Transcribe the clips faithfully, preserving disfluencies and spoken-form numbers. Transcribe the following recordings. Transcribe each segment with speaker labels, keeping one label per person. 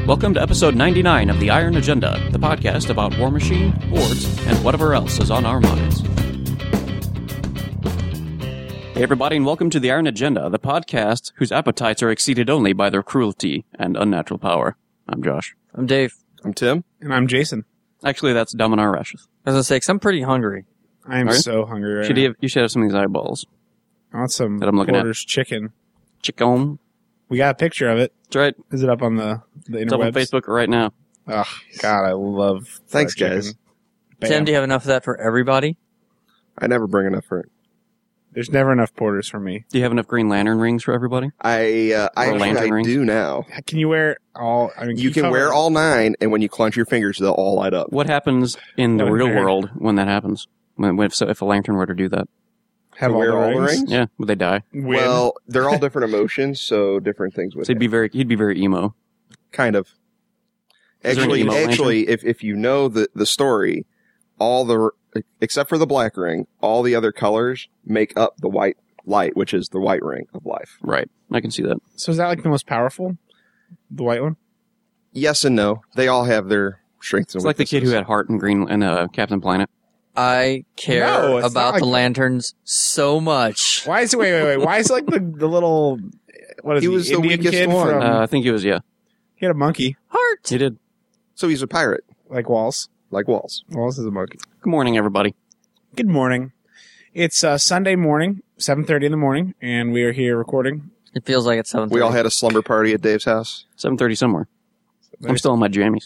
Speaker 1: Welcome to episode ninety-nine of The Iron Agenda, the podcast about War Machine, Hordes, and whatever else is on our minds. Hey everybody, and welcome to The Iron Agenda, the podcast whose appetites are exceeded only by their cruelty and unnatural power. I'm Josh.
Speaker 2: I'm Dave.
Speaker 3: I'm Tim.
Speaker 4: And I'm Jason.
Speaker 1: Actually, that's Dominar Rashith.
Speaker 2: I was going to say, 'cause I'm pretty hungry.
Speaker 4: I am
Speaker 1: Are you?
Speaker 4: so hungry right
Speaker 1: Should
Speaker 4: now.
Speaker 1: you, have, you should have some of these eyeballs.
Speaker 4: I want some
Speaker 1: that I'm looking at.
Speaker 4: Porter's chicken.
Speaker 1: Chicken.
Speaker 4: We got a picture of it.
Speaker 1: That's right.
Speaker 4: Is it up on the, the
Speaker 1: It's up on
Speaker 4: interwebs?
Speaker 1: Facebook right now.
Speaker 4: Oh, God, I love
Speaker 3: Thanks,
Speaker 4: fried
Speaker 3: guys.
Speaker 4: chicken. Bam.
Speaker 2: Tim, do you have enough of that for everybody?
Speaker 3: I never bring enough for it.
Speaker 4: There's never enough Porters for me.
Speaker 1: Do you have enough Green Lantern rings for everybody?
Speaker 3: I uh, I,
Speaker 1: Or
Speaker 3: actually,
Speaker 1: lantern
Speaker 3: I
Speaker 1: rings?
Speaker 3: do now.
Speaker 4: Can you wear all... I mean,
Speaker 3: You can
Speaker 4: cover-
Speaker 3: wear all nine, and when you clench your fingers, they'll all light up.
Speaker 1: What happens in the
Speaker 4: What
Speaker 1: real
Speaker 4: nerd.
Speaker 1: world when that happens? When, if, so, if a lantern were to do that?
Speaker 4: Have
Speaker 3: To
Speaker 4: all,
Speaker 3: wear
Speaker 4: the
Speaker 3: all the
Speaker 4: rings?
Speaker 3: rings?
Speaker 1: Yeah, would they die?
Speaker 4: Win.
Speaker 3: Well, they're all different emotions, so different things would
Speaker 1: So he'd be
Speaker 3: happen.
Speaker 1: very, he'd be very emo.
Speaker 3: Kind of.
Speaker 1: Is there an
Speaker 3: Actually,
Speaker 1: emo lantern?
Speaker 3: actually, if if you know the the story, all the except for the black ring, all the other colors make up the white light, which is the white ring of life.
Speaker 1: Right. I can see that.
Speaker 4: So is that like the most powerful? The white one?
Speaker 3: Yes and no. They all have their strengths and
Speaker 1: It's like the kid who
Speaker 3: weaknesses.
Speaker 1: had Heart and Green and uh, Captain Planet.
Speaker 2: I care
Speaker 4: No, it's not
Speaker 2: about
Speaker 4: like
Speaker 2: the
Speaker 4: that.
Speaker 2: lanterns so much.
Speaker 4: Why is it... Wait, wait, wait. Why is it like the, the little... What is
Speaker 3: He
Speaker 4: he?
Speaker 3: was the
Speaker 4: Indian
Speaker 3: weakest
Speaker 4: kid
Speaker 3: one.
Speaker 4: From,
Speaker 1: Uh, I think it was, yeah.
Speaker 4: he had a monkey,
Speaker 2: Heart!
Speaker 1: He did.
Speaker 3: So he's a pirate,
Speaker 4: like Walls.
Speaker 3: like Walls.
Speaker 4: Walls is a monkey.
Speaker 1: Good morning, everybody.
Speaker 4: Good morning. It's uh, Sunday morning, seven thirty in the morning, and we are here recording.
Speaker 2: It feels like it's seven thirty.
Speaker 3: We all had a slumber party at Dave's house.
Speaker 1: seven thirty somewhere. I'm still in my jammies.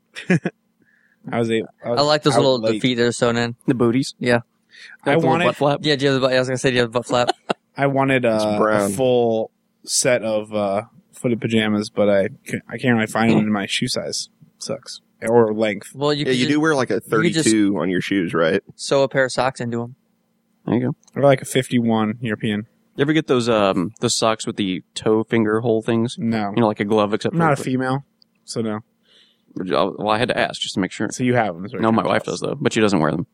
Speaker 4: I was, eight, I was
Speaker 2: I like those
Speaker 4: out
Speaker 2: little
Speaker 4: late.
Speaker 2: feet that are sewn in.
Speaker 1: The booties.
Speaker 2: Yeah.
Speaker 1: Got
Speaker 4: I
Speaker 1: the little
Speaker 4: wanted,
Speaker 1: butt flap.
Speaker 2: Yeah, do you have the butt? I was going to say, do you have the butt flap?
Speaker 4: I wanted uh,
Speaker 3: It's
Speaker 4: a
Speaker 3: brown.
Speaker 4: full set of uh, footed pajamas, but I can't, I can't really find them in my shoe size. Sucks. Or length.
Speaker 2: Well, you
Speaker 3: Yeah,
Speaker 2: could
Speaker 3: you
Speaker 2: just
Speaker 3: do wear like a
Speaker 2: could just-
Speaker 3: thirty-two on your shoes, right?
Speaker 2: sew a pair of socks into them.
Speaker 1: There you go.
Speaker 4: Or like a fifty-one European.
Speaker 1: You ever get those um those socks with the toe finger hole things?
Speaker 4: No.
Speaker 1: You know, like a glove, except
Speaker 4: I'm not a
Speaker 1: for
Speaker 4: female, so no.
Speaker 1: Well, I had to ask just to make sure.
Speaker 4: So you have them. is what
Speaker 1: No,
Speaker 4: you're
Speaker 1: my
Speaker 4: trying to
Speaker 1: wife
Speaker 4: tell
Speaker 1: does
Speaker 4: us.
Speaker 1: though, but she doesn't wear them.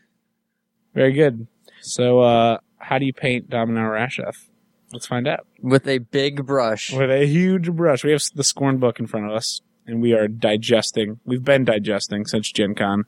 Speaker 4: Very good. So uh, how do you paint Dominar Rasheth? Let's find out.
Speaker 2: With a big brush.
Speaker 4: With a huge brush. We have the Scorn book in front of us, and we are digesting. We've been digesting since Gen Con.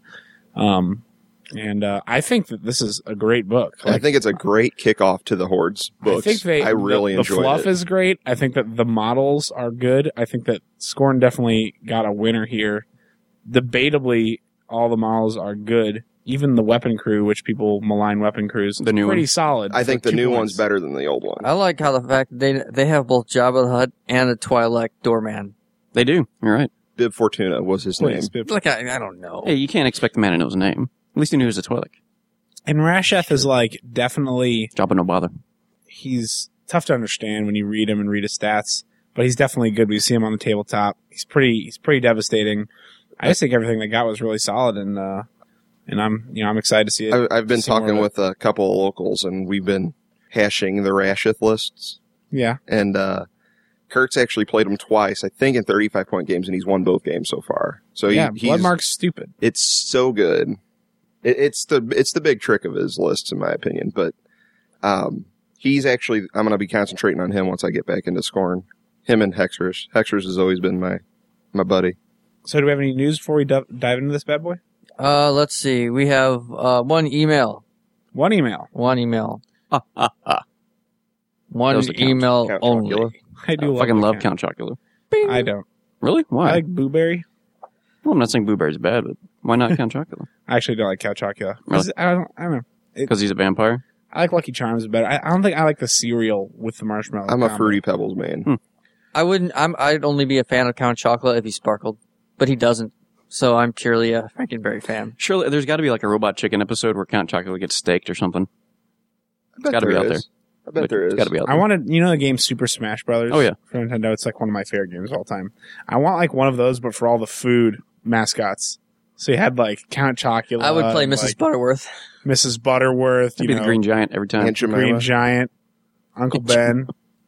Speaker 4: Um, and uh, I think that this is a great book.
Speaker 3: I think it's a great kickoff to the Hordes books.
Speaker 4: I think they.
Speaker 3: I really
Speaker 4: the,
Speaker 3: enjoyed
Speaker 4: the fluff
Speaker 3: it.
Speaker 4: is great. I think that the models are good. I think that Scorn definitely got a winner here. Debatably, all the models are good. Even the weapon crew, which people malign weapon crews,
Speaker 1: The new
Speaker 4: pretty
Speaker 1: one.
Speaker 4: solid.
Speaker 3: I
Speaker 4: for
Speaker 3: think the
Speaker 4: two
Speaker 3: new
Speaker 4: points.
Speaker 3: one's better than the old one.
Speaker 2: I like how the fact they they have both Jabba the Hutt and a Twi'lek doorman.
Speaker 1: They do. You're right.
Speaker 3: Bib Fortuna was his
Speaker 4: Please,
Speaker 3: name.
Speaker 4: Bib.
Speaker 2: Like, I, I don't know.
Speaker 1: Hey, you can't expect the man to know his name. At least he knew he was a Twi'lek.
Speaker 4: And Rasheth is like definitely.
Speaker 1: Jabba no bother.
Speaker 4: He's tough to understand when you read him and read his stats, but he's definitely good. We see him on the tabletop. He's pretty. He's pretty devastating. I just think everything they got was really solid, and uh, and I'm you know I'm excited to see it.
Speaker 3: I, I've been
Speaker 4: See more
Speaker 3: talking
Speaker 4: of it.
Speaker 3: with a couple of locals, and we've been hashing the Rasheth lists.
Speaker 4: Yeah,
Speaker 3: And uh, Kurt's actually played him twice, I think, in thirty-five point games, and he's won both games so far. So he,
Speaker 4: yeah.
Speaker 3: he's,
Speaker 4: Bloodmark's stupid.
Speaker 3: it's so good. It, it's the it's the big trick of his lists, in my opinion. But um, he's actually I'm going to be concentrating on him once I get back into Scorn. Him and Hexers. Hexers has always been my my buddy.
Speaker 4: So do we have any news before we dive, dive into this bad boy?
Speaker 2: Uh, let's see. We have uh, one email.
Speaker 4: One email.
Speaker 2: One email.
Speaker 1: Ah, ah, ah. That
Speaker 2: One
Speaker 1: was the Count-
Speaker 2: email
Speaker 3: Count
Speaker 2: only.
Speaker 3: Chocula.
Speaker 4: I do
Speaker 1: I
Speaker 4: love
Speaker 1: fucking
Speaker 4: the
Speaker 1: love
Speaker 4: Count.
Speaker 1: Count Chocula.
Speaker 4: I don't.
Speaker 1: Really? Why?
Speaker 4: I like Blueberry.
Speaker 1: well, I'm not saying Blueberry's bad, but why not Count Chocula?
Speaker 4: I actually don't like Count Chocula.
Speaker 1: Really?
Speaker 4: I don't. I don't know.
Speaker 1: Because he's a vampire?
Speaker 4: I like Lucky Charms better. I, I don't think I like the cereal with the marshmallow.
Speaker 3: I'm a
Speaker 4: combo.
Speaker 3: Fruity Pebbles man.
Speaker 1: Hmm.
Speaker 2: I wouldn't. I'm. I'd only be a fan of Count Chocula if he sparkled, but he doesn't. So I'm purely a Frankenberry fan.
Speaker 1: Surely there's got to be like a Robot Chicken episode where Count Chocula gets staked or something.
Speaker 3: I bet
Speaker 1: gotta be
Speaker 3: there
Speaker 1: out
Speaker 3: is. I bet there is.
Speaker 1: It's got to be out
Speaker 4: I
Speaker 1: there.
Speaker 4: wanted, you know, the game Super Smash Brothers.
Speaker 1: Oh, yeah.
Speaker 4: for Nintendo. It's like one of my favorite games of all time. I want like one of those, but for all the food mascots. So you had like Count Chocula.
Speaker 2: I would play
Speaker 4: and,
Speaker 2: Missus
Speaker 4: like,
Speaker 2: Butterworth.
Speaker 4: Missus Butterworth.
Speaker 1: That'd
Speaker 4: You
Speaker 1: be
Speaker 4: know,
Speaker 1: the Green Giant every time.
Speaker 3: Aunt Jemima.
Speaker 4: Green Giant, Uncle Ben.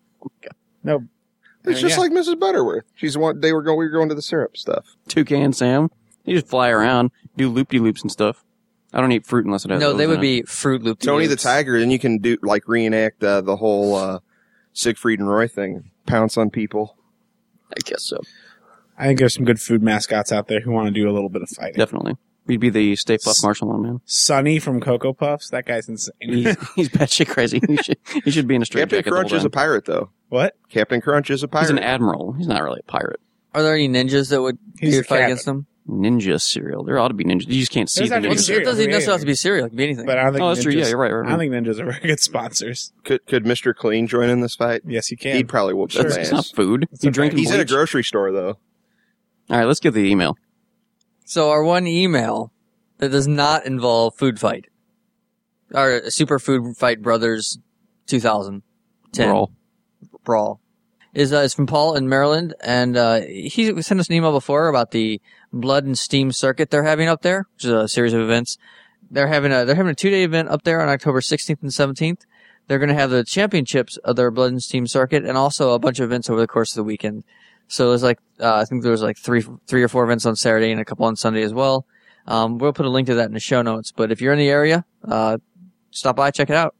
Speaker 4: No,
Speaker 3: It's just
Speaker 4: yeah.
Speaker 3: like Missus Butterworth. She's one. They were going. We were going to the syrup stuff.
Speaker 1: Toucan Sam. You just fly around, do loop-de-loops and stuff. I don't eat fruit unless it has
Speaker 2: No,
Speaker 1: those
Speaker 2: they
Speaker 1: in
Speaker 2: would
Speaker 1: it.
Speaker 2: be Fruit Loop.
Speaker 3: Tony the Tiger. Then you can do like reenact uh, the whole uh, Siegfried and Roy thing. Pounce on people.
Speaker 1: I guess so.
Speaker 4: I think there's some good food mascots out there who want to do a little bit of fighting.
Speaker 1: Definitely. We'd be the Stay Puft Marshmallow Man.
Speaker 4: Sonny from Cocoa Puffs. That guy's insane.
Speaker 1: He's, he's batshit crazy. He should, he should be in a straight
Speaker 3: Captain
Speaker 1: jacket.
Speaker 3: Crunch
Speaker 1: the whole
Speaker 3: is a
Speaker 1: time.
Speaker 3: pirate, though.
Speaker 4: What?
Speaker 3: Captain Crunch is a pirate.
Speaker 1: He's an admiral. He's not really a pirate.
Speaker 2: Are there any ninjas that would
Speaker 4: He's
Speaker 2: you
Speaker 4: a
Speaker 2: would fight
Speaker 4: captain.
Speaker 2: against them?
Speaker 1: Ninja cereal. There ought to be ninjas. You just can't see
Speaker 4: There's
Speaker 1: the
Speaker 4: not
Speaker 1: ninja
Speaker 4: even
Speaker 2: It
Speaker 4: cereal.
Speaker 1: cereal.
Speaker 2: doesn't
Speaker 4: Yeah,
Speaker 2: necessarily have
Speaker 4: yeah.
Speaker 2: to be cereal. It can be anything.
Speaker 4: But I don't think
Speaker 1: Oh, that's true.
Speaker 4: ninjas-
Speaker 1: Yeah, you're right. You're
Speaker 4: I don't
Speaker 1: right.
Speaker 4: think ninjas are very good sponsors.
Speaker 3: Could could Mister Clean join in this fight?
Speaker 4: Yes, you can.
Speaker 3: He'd probably whoop
Speaker 1: That's,
Speaker 3: some
Speaker 1: it's
Speaker 3: ass.
Speaker 1: not food.
Speaker 4: It's
Speaker 1: You
Speaker 4: okay.
Speaker 1: drink
Speaker 3: He's in a
Speaker 1: bleach.
Speaker 3: grocery store, though.
Speaker 1: All right, let's get the email.
Speaker 2: So our one email that does not involve food fight, our Super Food Fight Brothers twenty ten
Speaker 1: Brawl.
Speaker 2: brawl, is uh, is from Paul in Maryland, and uh, he sent us an email before about the Blood and Steam circuit they're having up there, which is a series of events. They're having a they're having a two day event up there on October sixteenth and seventeenth. They're going to have the championships of their Blood and Steam circuit, and also a bunch of events over the course of the weekend. So there's like uh, I think there was like three three or four events on Saturday and a couple on Sunday as well. Um, we'll put a link to that in the show notes. But if you're in the area, uh, stop by, check it out.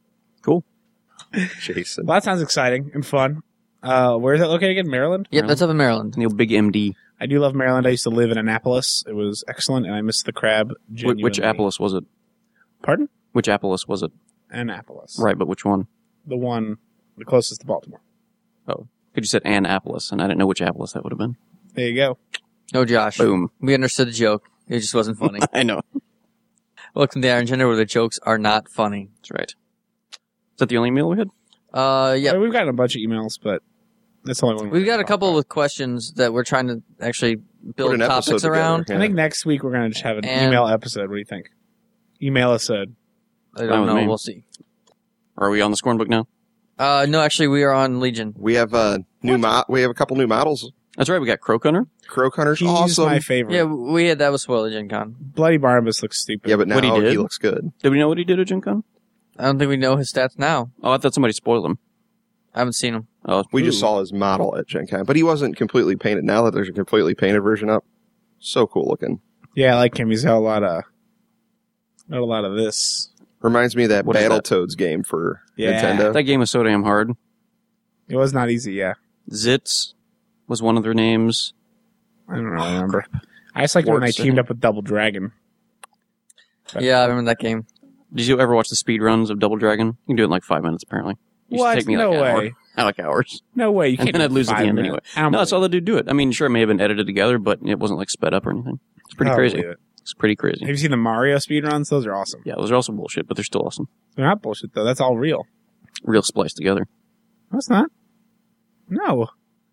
Speaker 3: Jason.
Speaker 4: Well, that sounds exciting and fun. Uh, where is that located again? Maryland?
Speaker 2: Yep, that's up in Maryland.
Speaker 1: Neil Big M D.
Speaker 4: I do love Maryland. I used to live in Annapolis. It was excellent, and I miss the crab.
Speaker 1: Wh-
Speaker 4: Genuinely.
Speaker 1: which Appleus was it?
Speaker 4: Pardon?
Speaker 1: Which Appleus was it?
Speaker 4: Annapolis.
Speaker 1: Right, but which one?
Speaker 4: The one, the closest to Baltimore.
Speaker 1: Oh, because you said Annapolis, and I didn't know which Appleus that would have been.
Speaker 4: There you go.
Speaker 2: No, Josh.
Speaker 1: Boom.
Speaker 2: We understood the joke. It just wasn't funny.
Speaker 1: I know.
Speaker 2: Welcome to the Iron Gender, where the jokes are not funny.
Speaker 1: That's right. Is that the only email we had?
Speaker 2: Uh, yeah.
Speaker 4: Uh, we've gotten a bunch of emails, but that's the only one.
Speaker 2: We've got a
Speaker 4: talked
Speaker 2: couple
Speaker 4: about.
Speaker 2: with questions that we're trying to actually
Speaker 3: Put
Speaker 2: build
Speaker 3: an episode
Speaker 2: topics around.
Speaker 3: together,
Speaker 4: I think next week we're going to just have an
Speaker 2: And-
Speaker 4: email episode. What do you think? Email us a.
Speaker 2: I
Speaker 1: Fine
Speaker 2: don't
Speaker 1: with
Speaker 2: know.
Speaker 1: me.
Speaker 2: We'll see.
Speaker 1: Or are we on the scorn book now?
Speaker 2: Uh, no, actually, we are on Legion.
Speaker 3: We have uh, new mo- We have a couple new models.
Speaker 1: That's right. We got Croak Hunter.
Speaker 3: Croak Hunter's
Speaker 4: He's
Speaker 3: awesome.
Speaker 4: my favorite.
Speaker 2: Yeah, we had that with Spoiler Gen Con.
Speaker 4: Bloody Barnabas looks stupid.
Speaker 3: yeah, but now
Speaker 1: What he
Speaker 3: he,
Speaker 1: did?
Speaker 3: looks good.
Speaker 1: Did we know what he did at Gen Con?
Speaker 2: I don't think we know his stats now.
Speaker 1: Oh, I thought somebody spoiled him.
Speaker 2: I haven't seen him.
Speaker 1: Oh,
Speaker 3: We just
Speaker 1: ooh.
Speaker 3: saw his model at Gen Con, but he wasn't completely painted. Now that there's a completely painted version up, so cool looking.
Speaker 4: Yeah, I like him. He's got a lot of, not a lot of this.
Speaker 3: Reminds me of that
Speaker 1: What is that?
Speaker 3: Battletoads game for
Speaker 4: Yeah.
Speaker 3: Nintendo.
Speaker 1: That game was so damn hard.
Speaker 4: It was not easy. Yeah,
Speaker 1: Zitz was one of their names.
Speaker 4: I don't really remember. I just liked it when I
Speaker 1: Works,
Speaker 4: teamed
Speaker 1: doesn't
Speaker 4: up with Double Dragon. But-
Speaker 2: Yeah, I remember that game.
Speaker 1: Did you ever watch the speed runs of Double Dragon? You can do it in like five minutes, apparently. Used to
Speaker 4: What?
Speaker 1: take me
Speaker 4: No
Speaker 1: like an hour.
Speaker 4: way.
Speaker 1: I like hours.
Speaker 4: No way. You
Speaker 1: And
Speaker 4: can't.
Speaker 1: then
Speaker 4: do
Speaker 1: I'd lose at
Speaker 4: five
Speaker 1: the end
Speaker 4: minutes.
Speaker 1: anyway.
Speaker 4: I don't
Speaker 1: No, that's all
Speaker 4: believe
Speaker 1: they do it. I mean, sure, it may have been edited together, but it wasn't like sped up or anything. It's
Speaker 4: it.
Speaker 1: pretty
Speaker 4: I don't
Speaker 1: crazy.
Speaker 4: believe it.
Speaker 1: It's pretty crazy.
Speaker 4: Have you seen the Mario speedruns? Those are awesome.
Speaker 1: Yeah, those are also bullshit, but they're still awesome.
Speaker 4: They're not bullshit though. That's all real.
Speaker 1: Real spliced together.
Speaker 4: No, it's not. No.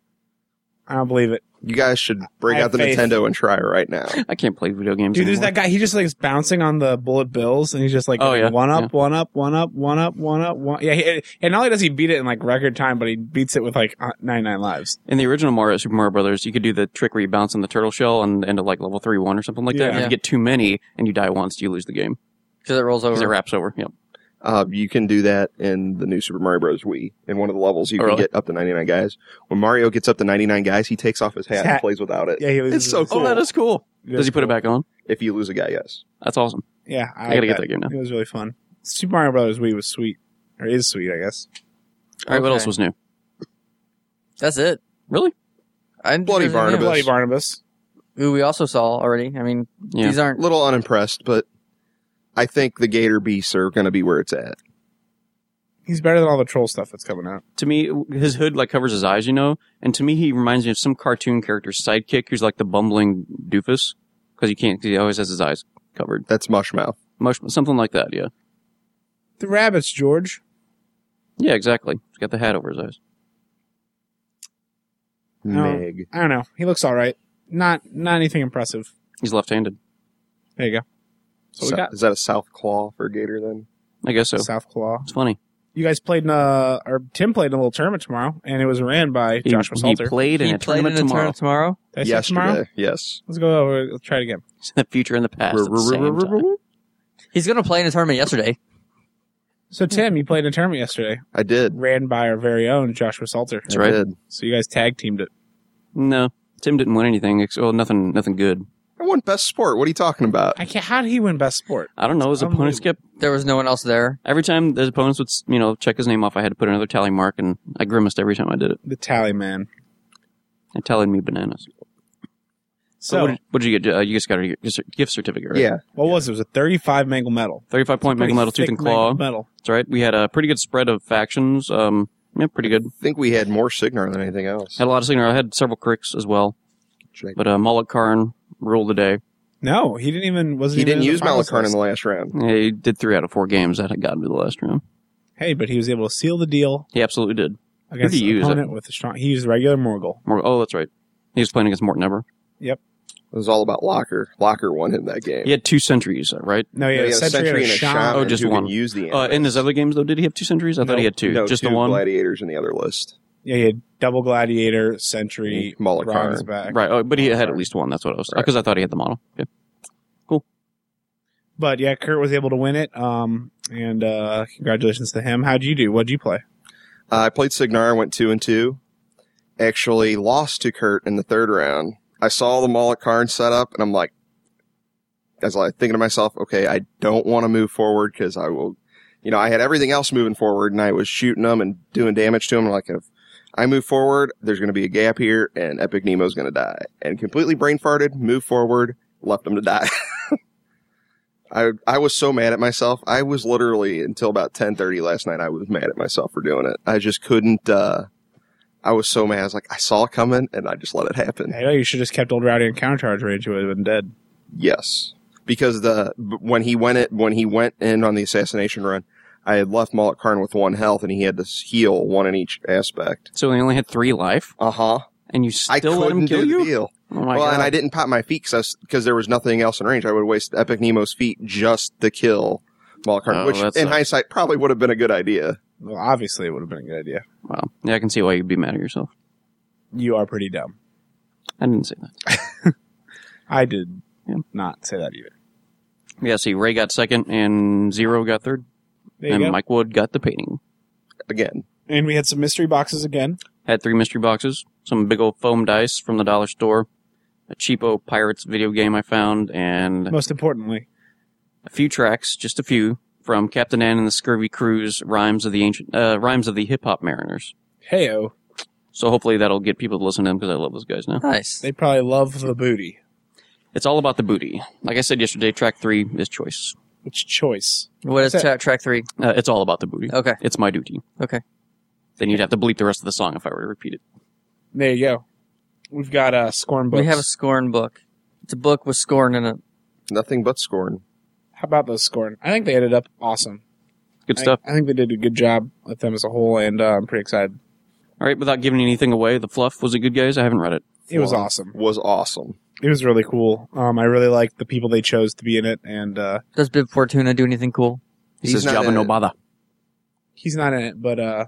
Speaker 4: I don't believe it.
Speaker 3: You guys should break
Speaker 4: I have
Speaker 3: out the
Speaker 4: faith.
Speaker 3: Nintendo and try it right now.
Speaker 1: I can't play video games
Speaker 4: Dude, there's
Speaker 1: anymore.
Speaker 4: that guy. He just like is bouncing on the bullet bills, and he's just like,
Speaker 1: Oh, yeah.
Speaker 4: one up,
Speaker 1: Yeah.
Speaker 4: one up, one up, one up, one up, one. Yeah, he, and not only does he beat it in like record time, but he beats it with like uh, ninety-nine lives.
Speaker 1: In the original Mario, Super Mario Brothers, you could do the trick where you bounce on the turtle shell and end at like level three one or something like that.
Speaker 4: Yeah.
Speaker 1: And if
Speaker 2: Yeah.
Speaker 1: you get too many and you die once, you lose the game.
Speaker 2: Because it rolls
Speaker 1: Because it
Speaker 2: over.
Speaker 1: wraps over. Yep.
Speaker 3: Uh, you can do that in the new Super Mario Bros. Wii. In one of the levels, you
Speaker 1: Oh,
Speaker 3: can
Speaker 1: really?
Speaker 3: get up to ninety-nine guys. When Mario gets up to ninety-nine guys, he takes off his hat,
Speaker 4: His hat.
Speaker 3: and plays without it.
Speaker 4: Yeah, he was.
Speaker 3: It's so cool.
Speaker 1: Oh, that is cool.
Speaker 4: It
Speaker 1: Does he put it
Speaker 4: cool.
Speaker 1: back on?
Speaker 3: If you lose a guy, yes.
Speaker 1: That's awesome.
Speaker 4: Yeah, I,
Speaker 1: I gotta
Speaker 4: like
Speaker 1: get that game now.
Speaker 4: It was really fun. Super Mario Brothers Wii was sweet, or is sweet, I guess.
Speaker 1: All right, what
Speaker 2: Okay.
Speaker 1: else was new?
Speaker 2: That's it.
Speaker 1: Really?
Speaker 2: I didn't
Speaker 3: Bloody
Speaker 2: think there was any
Speaker 3: Barnabas.
Speaker 4: Bloody Barnabas.
Speaker 2: new. Who we also saw already. I mean,
Speaker 1: Yeah.
Speaker 2: these
Speaker 3: A
Speaker 2: aren't.
Speaker 3: little unimpressed, but I think the Gator Beasts are going to be where it's at.
Speaker 4: He's better than all the troll stuff that's coming out.
Speaker 1: To me, his hood like covers his eyes, you know? And to me, he reminds me of some cartoon character's sidekick who's like the bumbling doofus. Because he can't, 'cause he always has his eyes covered.
Speaker 3: That's Mushmouth.
Speaker 1: Mush, something like that, yeah.
Speaker 4: The rabbits, George.
Speaker 1: Yeah, exactly. He's got the hat over his eyes.
Speaker 4: No.
Speaker 3: Meg.
Speaker 4: I don't know. He looks all right. Not not anything impressive.
Speaker 1: He's left-handed.
Speaker 4: There you go. So we
Speaker 3: So-
Speaker 4: got
Speaker 3: is that a South Claw for Gator then?
Speaker 1: I guess so.
Speaker 4: South Claw.
Speaker 1: It's funny.
Speaker 4: You guys played in a, or Tim played in a little tournament tomorrow, and it was ran by
Speaker 1: He,
Speaker 4: Joshua
Speaker 1: he
Speaker 4: Salter.
Speaker 1: played in
Speaker 2: He
Speaker 1: a
Speaker 2: played in
Speaker 1: tournament
Speaker 2: a
Speaker 1: tomorrow.
Speaker 2: tournament tomorrow.
Speaker 4: Did I say
Speaker 3: Yesterday.
Speaker 4: tomorrow?
Speaker 3: Yes.
Speaker 4: Let's go over. Let's try it again.
Speaker 1: The future and the past at the same time.
Speaker 2: He's going to play in a tournament yesterday.
Speaker 4: So Tim, you played in a tournament yesterday,
Speaker 3: I did.
Speaker 4: ran by our very own Joshua Salter.
Speaker 1: That's
Speaker 3: I
Speaker 1: right.
Speaker 3: did.
Speaker 4: So you guys tag teamed it.
Speaker 1: No, Tim didn't win anything. ex- Well, nothing, nothing good.
Speaker 3: I won best sport. What are you talking about?
Speaker 4: I can't. How did he win best sport?
Speaker 1: I don't know. His opponent
Speaker 4: Unbelievable.
Speaker 1: kept
Speaker 2: There was no one else there.
Speaker 1: every time his opponents would, you know, check his name off. I had to put another tally mark, and I grimaced every time I did it.
Speaker 4: The tally man.
Speaker 1: It tallied me bananas.
Speaker 4: So,
Speaker 1: what, did, what did you get? Uh, you just got a gift certificate, right?
Speaker 3: Yeah.
Speaker 4: what was it? It was a thirty-five mangle metal.
Speaker 1: thirty-five point
Speaker 4: Pretty
Speaker 1: Mega Metal Tooth
Speaker 4: thick
Speaker 1: and Claw.
Speaker 4: mangled metal.
Speaker 1: That's right. We had a pretty good spread of factions. Um, yeah, pretty good.
Speaker 3: I think we had more Signar than anything else.
Speaker 1: Had a lot of Signar. I had several Cricks as well.
Speaker 3: Check.
Speaker 1: But uh, Mullet Karn ruled the day.
Speaker 4: No, he didn't even. Wasn't
Speaker 3: He
Speaker 4: even
Speaker 3: didn't
Speaker 4: in
Speaker 3: use
Speaker 4: the finals
Speaker 3: Malakarn in
Speaker 4: list.
Speaker 3: the last round.
Speaker 1: Yeah, he did three out of four games that had gotten to the last round.
Speaker 4: Hey, but he was able to seal the deal
Speaker 1: He absolutely did.
Speaker 4: against
Speaker 1: Who did he
Speaker 4: the
Speaker 1: use?
Speaker 4: opponent with a strong. He used regular Morgul.
Speaker 1: Mor- oh, that's right. He was playing against Morton Eber.
Speaker 3: It was all about Locker. Locker won him that game.
Speaker 1: He had two sentries, right?
Speaker 4: No, he
Speaker 3: Yeah,
Speaker 4: had
Speaker 3: he
Speaker 4: a
Speaker 3: had a
Speaker 4: sentry,
Speaker 3: sentry
Speaker 4: and
Speaker 3: and
Speaker 4: a
Speaker 3: a
Speaker 4: shaman.
Speaker 3: shaman
Speaker 1: Oh, just
Speaker 3: who
Speaker 1: one.
Speaker 3: can use the
Speaker 1: Uh, in his other games, though, did he have two sentries? I thought he had two.
Speaker 3: No,
Speaker 1: just
Speaker 3: two
Speaker 1: the one?
Speaker 3: gladiators in the other list.
Speaker 4: Yeah, he had double gladiator, sentry,
Speaker 3: Mullet
Speaker 4: bronze
Speaker 3: Karn.
Speaker 4: back.
Speaker 1: Right. Oh, but he had at least one. That's what I was.
Speaker 3: Right.
Speaker 1: Because I thought he had the model. Okay.
Speaker 4: But yeah, Kurt was able to win it. Um, and uh, congratulations to him. How'd you do? What'd you play?
Speaker 3: Uh, I played Signar, went two and two. Actually lost to Kurt in the third round. I saw the Mullet Karn set up, and I'm like, I was like thinking to myself, okay, I don't want to move forward because I will, you know, I had everything else moving forward, and I was shooting them and doing damage to them. Like, if I move forward, there's going to be a gap here, and Epic Nemo's going to die. And completely brain farted, moved forward, left him to die. I I was so mad at myself. I was literally, until about ten thirty last night, I was mad at myself for doing it. I just couldn't, uh, I was so mad. I was like, I saw it coming, and I just let it happen.
Speaker 4: I know you should just kept old Rowdy in countercharge range. You would have been dead.
Speaker 3: Yes. Because the, when he went it, when he went in on the assassination run, I had left Mullet Karn with one health, and he had to heal one in each aspect.
Speaker 1: So he only had three life,
Speaker 3: Uh-huh.
Speaker 1: and you
Speaker 3: I
Speaker 1: still let him
Speaker 3: couldn't
Speaker 1: kill
Speaker 3: do
Speaker 1: you?
Speaker 3: the deal.
Speaker 1: Oh my
Speaker 3: well,
Speaker 1: god!
Speaker 3: and I didn't pop my feet because there was nothing else in range. I would waste Epic Nemo's feet just to kill Mullet Karn,
Speaker 1: Oh,
Speaker 3: which
Speaker 1: that
Speaker 3: in
Speaker 1: sucks.
Speaker 3: hindsight probably would have been a good idea.
Speaker 4: Well, obviously, it would have been a good idea.
Speaker 1: Wow. Yeah, I can see why you'd be mad at yourself.
Speaker 4: You are pretty dumb.
Speaker 1: I didn't say that.
Speaker 4: I did
Speaker 1: Yeah.
Speaker 4: not say that either.
Speaker 1: Yeah. See, Ray got second, and Zero got third,
Speaker 4: There you
Speaker 1: and
Speaker 4: go.
Speaker 1: Mike Wood got the painting.
Speaker 3: Again.
Speaker 4: And we had some mystery boxes again.
Speaker 1: Had three mystery boxes, some big old foam dice from the dollar store, a cheapo Pirates video game I found, and
Speaker 4: Most importantly,
Speaker 1: a few tracks, just a few, from Captain Ann and the Scurvy Cruise, rhymes of the ancient, uh, rhymes of the hip hop mariners.
Speaker 4: heyo,
Speaker 1: So hopefully that'll get people to listen to them because I love those guys now.
Speaker 2: Nice.
Speaker 4: they probably love the booty.
Speaker 1: It's all about the booty. Like I said yesterday, track three is choice.
Speaker 4: Which choice?
Speaker 2: What is
Speaker 4: What's that?
Speaker 2: tra- track three?
Speaker 1: Uh, it's all about the booty.
Speaker 2: Okay.
Speaker 1: It's my duty.
Speaker 2: Okay.
Speaker 1: Then you'd have to bleep the rest of the song if I were to repeat it.
Speaker 4: There you go. We've got uh, Scorn books.
Speaker 2: We have a Scorn book. It's a book with Scorn in it.
Speaker 3: Nothing but scorn.
Speaker 4: How about those Scorn? I think they ended up awesome.
Speaker 1: Good
Speaker 4: I,
Speaker 1: stuff.
Speaker 4: I think they did a good job with them as a whole, and uh, I'm pretty excited.
Speaker 1: All right, without giving anything away, the fluff, was it good, guys? I haven't read it.
Speaker 4: It was
Speaker 3: Well,
Speaker 4: awesome.
Speaker 3: Was awesome.
Speaker 4: It was really cool. Um, I really liked the people they chose to be in it, and uh,
Speaker 2: Does Bib Fortuna do anything cool?
Speaker 1: He
Speaker 3: He's
Speaker 1: says
Speaker 3: not
Speaker 1: Java
Speaker 3: in
Speaker 1: no
Speaker 3: it.
Speaker 1: bother.
Speaker 4: he's not in it. But uh,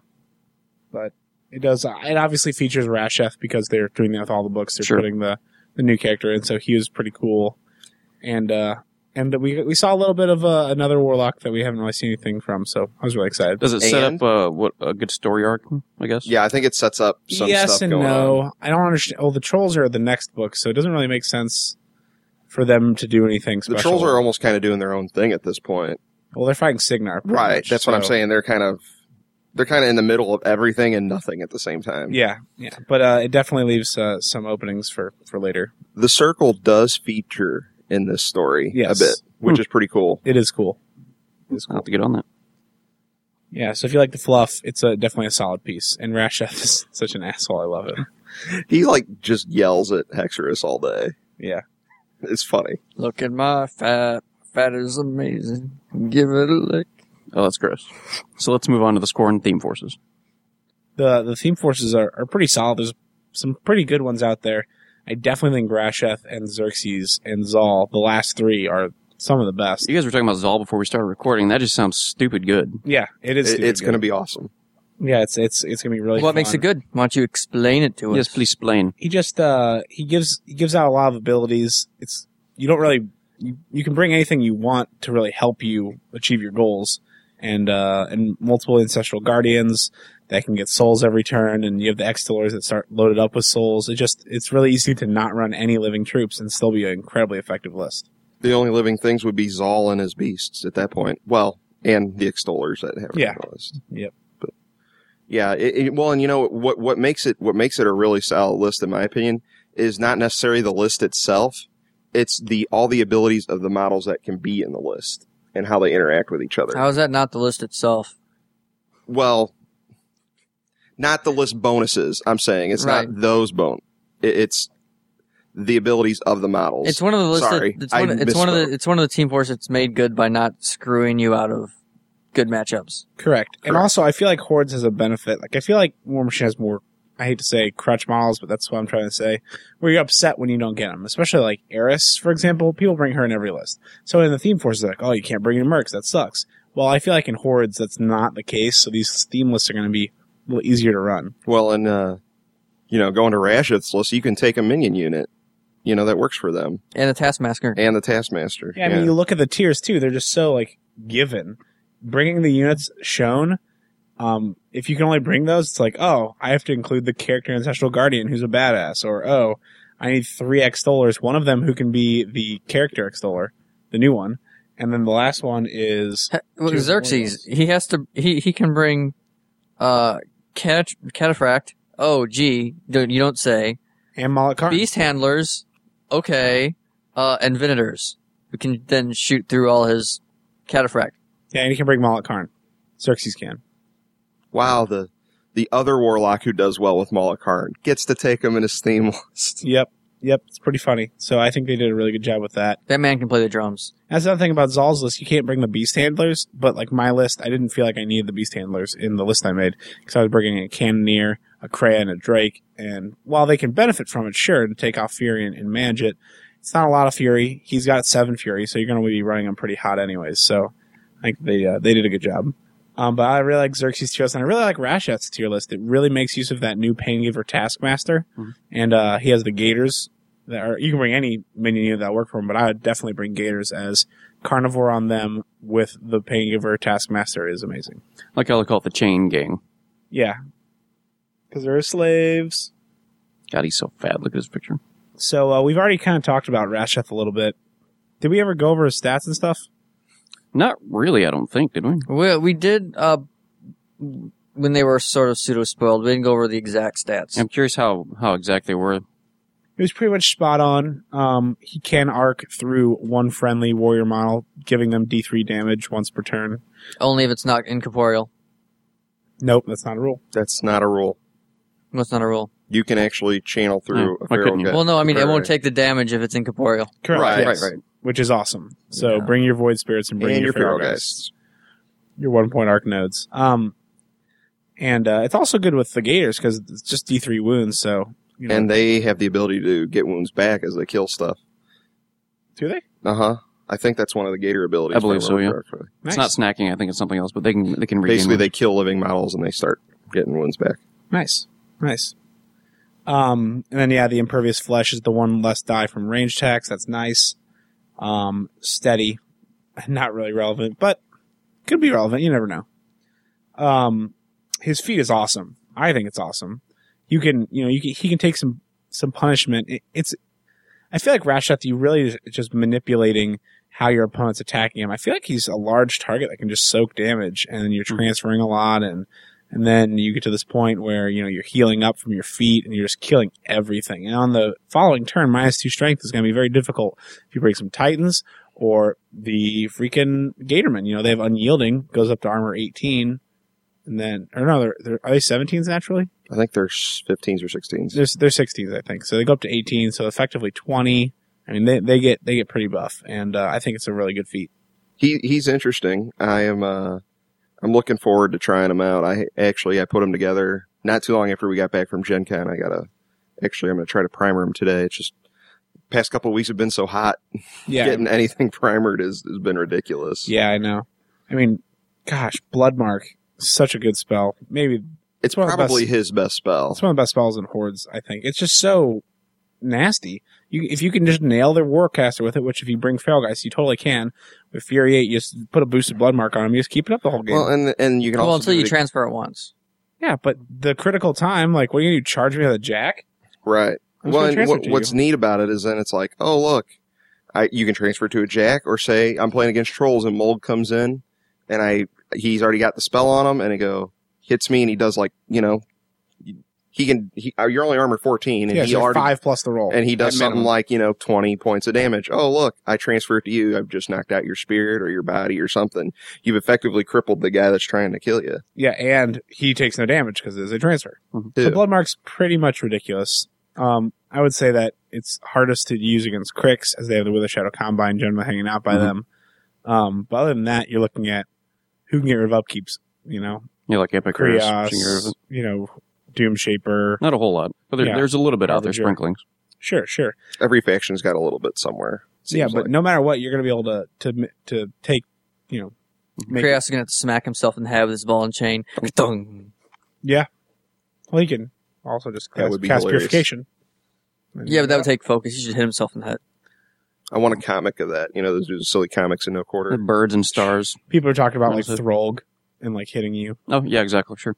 Speaker 4: but it does. Uh, it obviously features Rasheth because they're doing that with all the books. They're
Speaker 1: Sure.
Speaker 4: putting the, the new character in, so he was pretty cool. And uh, and we we saw a little bit of uh, another warlock that we haven't really seen anything from. So I was really excited.
Speaker 1: Does it set
Speaker 3: And-
Speaker 1: up uh, what a good story arc, I guess?
Speaker 3: Yeah, I think it sets up some
Speaker 4: yes
Speaker 3: stuff
Speaker 4: and
Speaker 3: going
Speaker 4: no.
Speaker 3: on.
Speaker 4: I don't understand. Well, the trolls are the next book, so it doesn't really make sense for them to do anything
Speaker 3: The
Speaker 4: special.
Speaker 3: trolls are almost kind of doing their own thing at this point.
Speaker 4: well, they're fighting Signar, pretty
Speaker 3: Right.
Speaker 4: much,
Speaker 3: That's what I'm
Speaker 4: so-
Speaker 3: saying. They're kind of they're kind of in the middle of everything and nothing at the same time.
Speaker 4: Yeah, yeah, but uh, it definitely leaves uh, some openings for for later.
Speaker 3: The circle does feature in this story
Speaker 4: Yes.
Speaker 3: a bit, which
Speaker 1: Hmm.
Speaker 3: is pretty cool.
Speaker 4: It is cool. It is
Speaker 1: I'll
Speaker 4: cool.
Speaker 1: have to get on that.
Speaker 4: Yeah, so if you like the fluff, it's a, definitely a solid piece. And Rasheth is such an asshole. I love him.
Speaker 3: He like just yells at Hexerus all day.
Speaker 4: Yeah.
Speaker 3: It's funny.
Speaker 2: Look at my fat. Fat is amazing. Give it a lick.
Speaker 1: Oh, that's gross. So let's move on to the Scorn theme forces.
Speaker 4: The the theme forces are, are pretty solid. There's some pretty good ones out there. I definitely think Rasheth and Xerxes and Zal, the last three, are some of the best.
Speaker 1: You guys were talking about Zal before we started recording. That just sounds stupid good.
Speaker 4: Yeah, it is.
Speaker 3: It-
Speaker 4: stupid
Speaker 3: it's going to
Speaker 4: good.
Speaker 3: be awesome.
Speaker 4: Yeah, it's it's it's gonna be really.
Speaker 2: What makes
Speaker 4: fun.
Speaker 2: it good? Why don't you explain it to us?
Speaker 1: Yes, please explain.
Speaker 4: He just uh he gives he gives out a lot of abilities. It's you don't really you, you can bring anything you want to really help you achieve your goals, and uh and multiple ancestral guardians that can get souls every turn, and you have the Extillers that start loaded up with souls. It just it's really easy to not run any living troops and still be an incredibly effective list.
Speaker 3: The only living things would be Zal and his beasts at that point. Well, and the extollers that have
Speaker 4: Yeah.
Speaker 3: on the list.
Speaker 4: Yep.
Speaker 3: Yeah, it, it, well, and you know what? What makes it what makes it a really solid list, in my opinion, is not necessarily the list itself. It's the all the abilities of the models that can be in the list and how they interact with each other.
Speaker 2: How is that not the list itself?
Speaker 3: Well, not the list bonuses, I'm saying. It's
Speaker 2: Right.
Speaker 3: not those bon. It, it's the abilities of the models.
Speaker 2: It's one of the lists.
Speaker 3: Sorry,
Speaker 2: that, it's
Speaker 3: I
Speaker 2: one, of- it's one of
Speaker 3: misspoke.
Speaker 2: the it's one of the Team Force that's made good by not screwing you out of good matchups.
Speaker 4: Correct. And
Speaker 3: Correct.
Speaker 4: also, I feel like Hordes has a benefit. Like, I feel like War Machine has more, I hate to say crutch models, but that's what I'm trying to say, where you're upset when you don't get them. Especially like Eris, for example. People bring her in every list. So in the Theme Force, they're like, oh, you can't bring in Mercs. That sucks. Well, I feel like in Hordes, that's not the case. So these theme lists are going to be a little easier to run.
Speaker 3: Well, and, uh, you know, going to Rashid's list, you can take a minion unit, you know, that works for them.
Speaker 2: And the Taskmaster.
Speaker 3: And the Taskmaster.
Speaker 4: Yeah, I mean, you look at the tiers too; they're just so like given. Bringing the units shown, um, if you can only bring those, it's like, oh, I have to include the character Ancestral Guardian who's a badass, or oh, I need three extollers, one of them who can be the character extoller, the new one, and then the last one is
Speaker 2: Ha- well,
Speaker 4: Two
Speaker 2: Xerxes,
Speaker 4: warlords.
Speaker 2: he has to. He he can bring, uh, cat, cataphract. Oh, gee, don't- you don't say.
Speaker 4: and Malak Karn.
Speaker 2: Beast handlers. Okay, uh, and Venators, who can then shoot through all his cataphract.
Speaker 4: Yeah, and you can bring Malak Karn. Xerxes can.
Speaker 3: Wow, the the other warlock who does well with Malakar gets to take him in his theme list.
Speaker 4: Yep, yep, it's pretty funny. So I think they did a really good job with that.
Speaker 2: That man can play the drums.
Speaker 4: That's another thing about Zal's list. You can't bring the beast handlers, but like my list, I didn't feel like I needed the beast handlers in the list I made because I was bringing a Cannoneer, a Kreia, and a Drake. And while they can benefit from it, sure, to take off Fury and, and manage it, it's not a lot of Fury. He's got seven Fury, so you're going to be running him pretty hot anyways. So I think they uh, they did a good job. Um, but I really like Xerxes' tier list, and I really like Rashat's tier list. It really makes use of that new Paingiver Taskmaster,
Speaker 1: Mhm.
Speaker 4: and uh, he has the Gators. That are, you can bring any minion unit that work for him, but I would definitely bring Gators as Carnivore on them with the Paingiver Taskmaster is amazing.
Speaker 1: Like I call it the chain gang.
Speaker 4: Yeah, because they're slaves.
Speaker 1: God, he's so fat. Look at his picture.
Speaker 4: So uh, we've already kind of talked about Rasheth a little bit. Did we ever go over his stats and stuff?
Speaker 1: Not really, I don't think, did we?
Speaker 2: We we did uh when they were sort of pseudo spoiled. We didn't go over the exact stats.
Speaker 1: I'm curious how, how exact they were.
Speaker 4: It was pretty much spot on. Um, he can arc through one friendly warrior model, giving them D three damage once per turn.
Speaker 2: Only if it's not incorporeal.
Speaker 4: Nope, that's not a rule.
Speaker 3: That's not a rule.
Speaker 2: That's not a rule.
Speaker 3: You can actually channel through
Speaker 1: Yeah,
Speaker 3: a
Speaker 1: why
Speaker 3: feral
Speaker 1: couldn't you?
Speaker 3: guy.
Speaker 2: Well, no, I mean it
Speaker 3: Right,
Speaker 2: won't
Speaker 3: right.
Speaker 2: take the damage if it's incorporeal.
Speaker 4: Correct.
Speaker 3: Right.
Speaker 4: yes.
Speaker 1: Right, right.
Speaker 4: Which is awesome. So
Speaker 2: Yeah.
Speaker 4: bring your void spirits and bring
Speaker 3: and
Speaker 4: your
Speaker 3: your feral
Speaker 4: feral
Speaker 3: guys.
Speaker 4: your one point arc nodes. Um, and uh, it's also good with the Gators because it's just D three wounds. So you know,
Speaker 3: And they have the ability to get wounds back as they kill stuff.
Speaker 4: do they?
Speaker 3: Uh huh. I think that's one of the Gator abilities.
Speaker 1: I believe
Speaker 3: if
Speaker 1: so, yeah.
Speaker 3: remember correctly.
Speaker 1: It's
Speaker 4: Nice.
Speaker 1: not snacking, I think it's something else, but they can they can regain
Speaker 3: Basically,
Speaker 1: one.
Speaker 3: they kill living models and they start getting wounds back.
Speaker 4: Nice, nice. Um, and then yeah, the impervious flesh is the one less die from range attacks. That's nice. Um, steady, not really relevant, but could be relevant. You never know. Um, his feat is awesome. I think it's awesome. You can, you know, you can, he can take some some punishment. It, it's, I feel like Rasheth, you really is just manipulating how your opponent's attacking him. I feel like he's a large target that can just soak damage, and you're
Speaker 1: Mhm.
Speaker 4: transferring a lot, and and then you get to this point where you know you're healing up from your feet, and you're just killing everything. And on the following turn, minus two strength is going to be very difficult if you break some Titans or the freaking Gatorman. You know they have unyielding, goes up to armor eighteen, and then or no, they're, they're, are they seventeens naturally?
Speaker 3: I think there's fifteens or sixteens.
Speaker 4: They're, they're sixteens, I think. So they go up to eighteen, so effectively twenty. I mean, they they get they get pretty buff, and uh, I think it's a really good feat.
Speaker 3: He he's interesting. I am uh I'm looking forward to trying him out. I actually I put him together not too long after we got back from Gen Con. I gotta actually I'm gonna try to primer him today. It's just past couple of weeks have been so hot.
Speaker 4: Yeah,
Speaker 3: Getting anything primered has, has been ridiculous.
Speaker 4: yeah, I know. I mean, gosh, Bloodmark, such a good spell. Maybe
Speaker 3: It's
Speaker 4: one of the
Speaker 3: probably
Speaker 4: best-
Speaker 3: his best spell.
Speaker 4: it's one of the best spells in Hordes. I think it's just so nasty. You if you can just nail their Warcaster with it, which if you bring Felgeist, you totally can. With Fury eight, you just put a boosted Bloodmark on him. You just keep it up the whole game.
Speaker 3: Well, and and you can
Speaker 2: Well,
Speaker 3: also
Speaker 2: until
Speaker 3: do
Speaker 2: you
Speaker 3: the-
Speaker 2: transfer it once.
Speaker 4: yeah, but the critical time, like, what are you going to do? Charge me with a jack?
Speaker 3: right.
Speaker 4: I'm just
Speaker 3: Well,
Speaker 4: gonna
Speaker 3: and
Speaker 4: transfer
Speaker 3: what,
Speaker 4: to
Speaker 3: what's
Speaker 4: you.
Speaker 3: neat about it is then it's like, oh look, I you can transfer to a Jack, or say I'm playing against trolls and Mold comes in, and I he's already got the spell on him, and he go hits me, and he does like you know, he can. He, uh, you're only armor fourteen, and
Speaker 4: Yeah,
Speaker 3: he
Speaker 4: so
Speaker 3: already
Speaker 4: five plus the roll.
Speaker 3: and he does
Speaker 4: At
Speaker 3: something
Speaker 4: minimum.
Speaker 3: like you know twenty points of damage. Oh look, I transfer it to you. I've just knocked out your spirit or your body or something. You've effectively crippled the guy that's trying to kill you.
Speaker 4: Yeah, and he takes no damage because it's a transfer.
Speaker 3: Too.
Speaker 4: So Bloodmark's pretty much ridiculous. Um, I would say that it's hardest to use against Cricks, as they have the Wither Shadow Combine generally hanging out by
Speaker 1: Mhm.
Speaker 4: them. Um, but other than that, you're looking at who can get rid of upkeeps, you know,
Speaker 1: Yeah, like Epic Curse.
Speaker 4: Krios, you know, Doom Shaper.
Speaker 1: Not a whole lot, but there,
Speaker 4: Yeah.
Speaker 1: there's a little bit out there,
Speaker 4: Harbinger.
Speaker 1: sprinklings.
Speaker 4: Sure, sure.
Speaker 3: Every faction's got a little bit somewhere. it
Speaker 4: Yeah,
Speaker 3: seems
Speaker 4: but
Speaker 3: like.
Speaker 4: no matter what, you're going to be able to, to, to take, you know, make
Speaker 2: Kratos is gonna have to smack himself in the head with his ball and chain. Dung.
Speaker 4: Yeah. Well, he can also just
Speaker 3: That
Speaker 4: cast,
Speaker 3: would be
Speaker 4: cast
Speaker 3: hilarious.
Speaker 4: purification. And,
Speaker 2: Yeah, but that would
Speaker 4: uh,
Speaker 2: take focus. He should hit himself in the head.
Speaker 3: I want a comic of that. You know, those those silly comics in no
Speaker 1: The
Speaker 3: quarter.
Speaker 1: birds and stars.
Speaker 4: people are talking about like
Speaker 1: Understood.
Speaker 4: Throlg and like hitting you.
Speaker 1: Oh, yeah, exactly. Sure.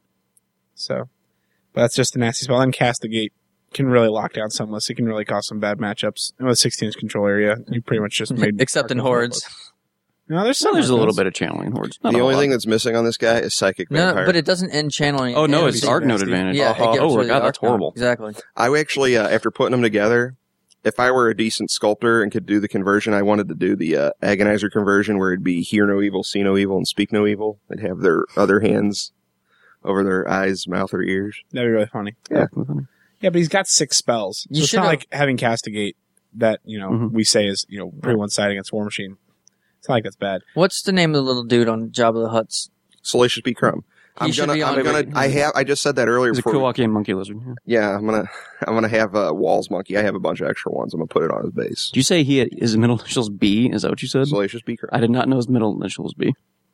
Speaker 4: So, but that's just a nasty spell. And Castigate can really lock down some lists. It can really cause some bad matchups. And with sixteen inch control area, you pretty much just made.
Speaker 2: Except in hordes.
Speaker 4: No, there's
Speaker 1: So
Speaker 4: some.
Speaker 1: there's a little
Speaker 4: Arcanoids.
Speaker 1: bit of channeling hordes. Not
Speaker 3: The
Speaker 1: a
Speaker 3: only
Speaker 1: lot.
Speaker 3: thing that's missing on this guy is Psychic
Speaker 2: No,
Speaker 3: Vampire.
Speaker 2: but it doesn't end channeling.
Speaker 1: Oh, no,
Speaker 2: and
Speaker 1: it's
Speaker 4: Nasty.
Speaker 1: Arc Note
Speaker 4: Nasty.
Speaker 1: advantage.
Speaker 2: Yeah,
Speaker 3: Uh-huh.
Speaker 2: it gets
Speaker 1: Oh,
Speaker 2: rid of the
Speaker 1: God, that's
Speaker 2: Arc Note.
Speaker 1: horrible.
Speaker 2: Exactly.
Speaker 3: I actually, uh, after putting them together, if I were a decent sculptor and could do the conversion, I wanted to do the uh, Agonizer conversion where it'd be hear no evil, see no evil, and speak no evil. They'd have their other hands over their eyes, mouth, or ears.
Speaker 4: That'd be really funny.
Speaker 3: Yeah.
Speaker 4: Yeah, but he's got six spells. So
Speaker 2: You
Speaker 4: it's not
Speaker 2: should've-
Speaker 4: like having Castigate that, you know,
Speaker 1: Mhm.
Speaker 4: we say is, you know, pretty one sided against War Machine. It's not like that's bad.
Speaker 2: What's the name of the little dude on Jabba the Hutt's?
Speaker 3: Salacious B. Crumb.
Speaker 2: He
Speaker 3: I'm
Speaker 2: should
Speaker 3: gonna,
Speaker 2: be on
Speaker 3: I'm
Speaker 2: it.
Speaker 3: gonna, I have, I just said that earlier.
Speaker 1: He's a
Speaker 3: before we-
Speaker 1: Kowakian monkey lizard. Yeah.
Speaker 3: Yeah, I'm gonna, I'm gonna have a Walls Monkey. I have a bunch of extra ones. I'm gonna put it on his base.
Speaker 1: Did you say he had, his middle initials B? Is that what you said?
Speaker 3: Salacious B. Crumb.
Speaker 1: I did not know his middle initials B.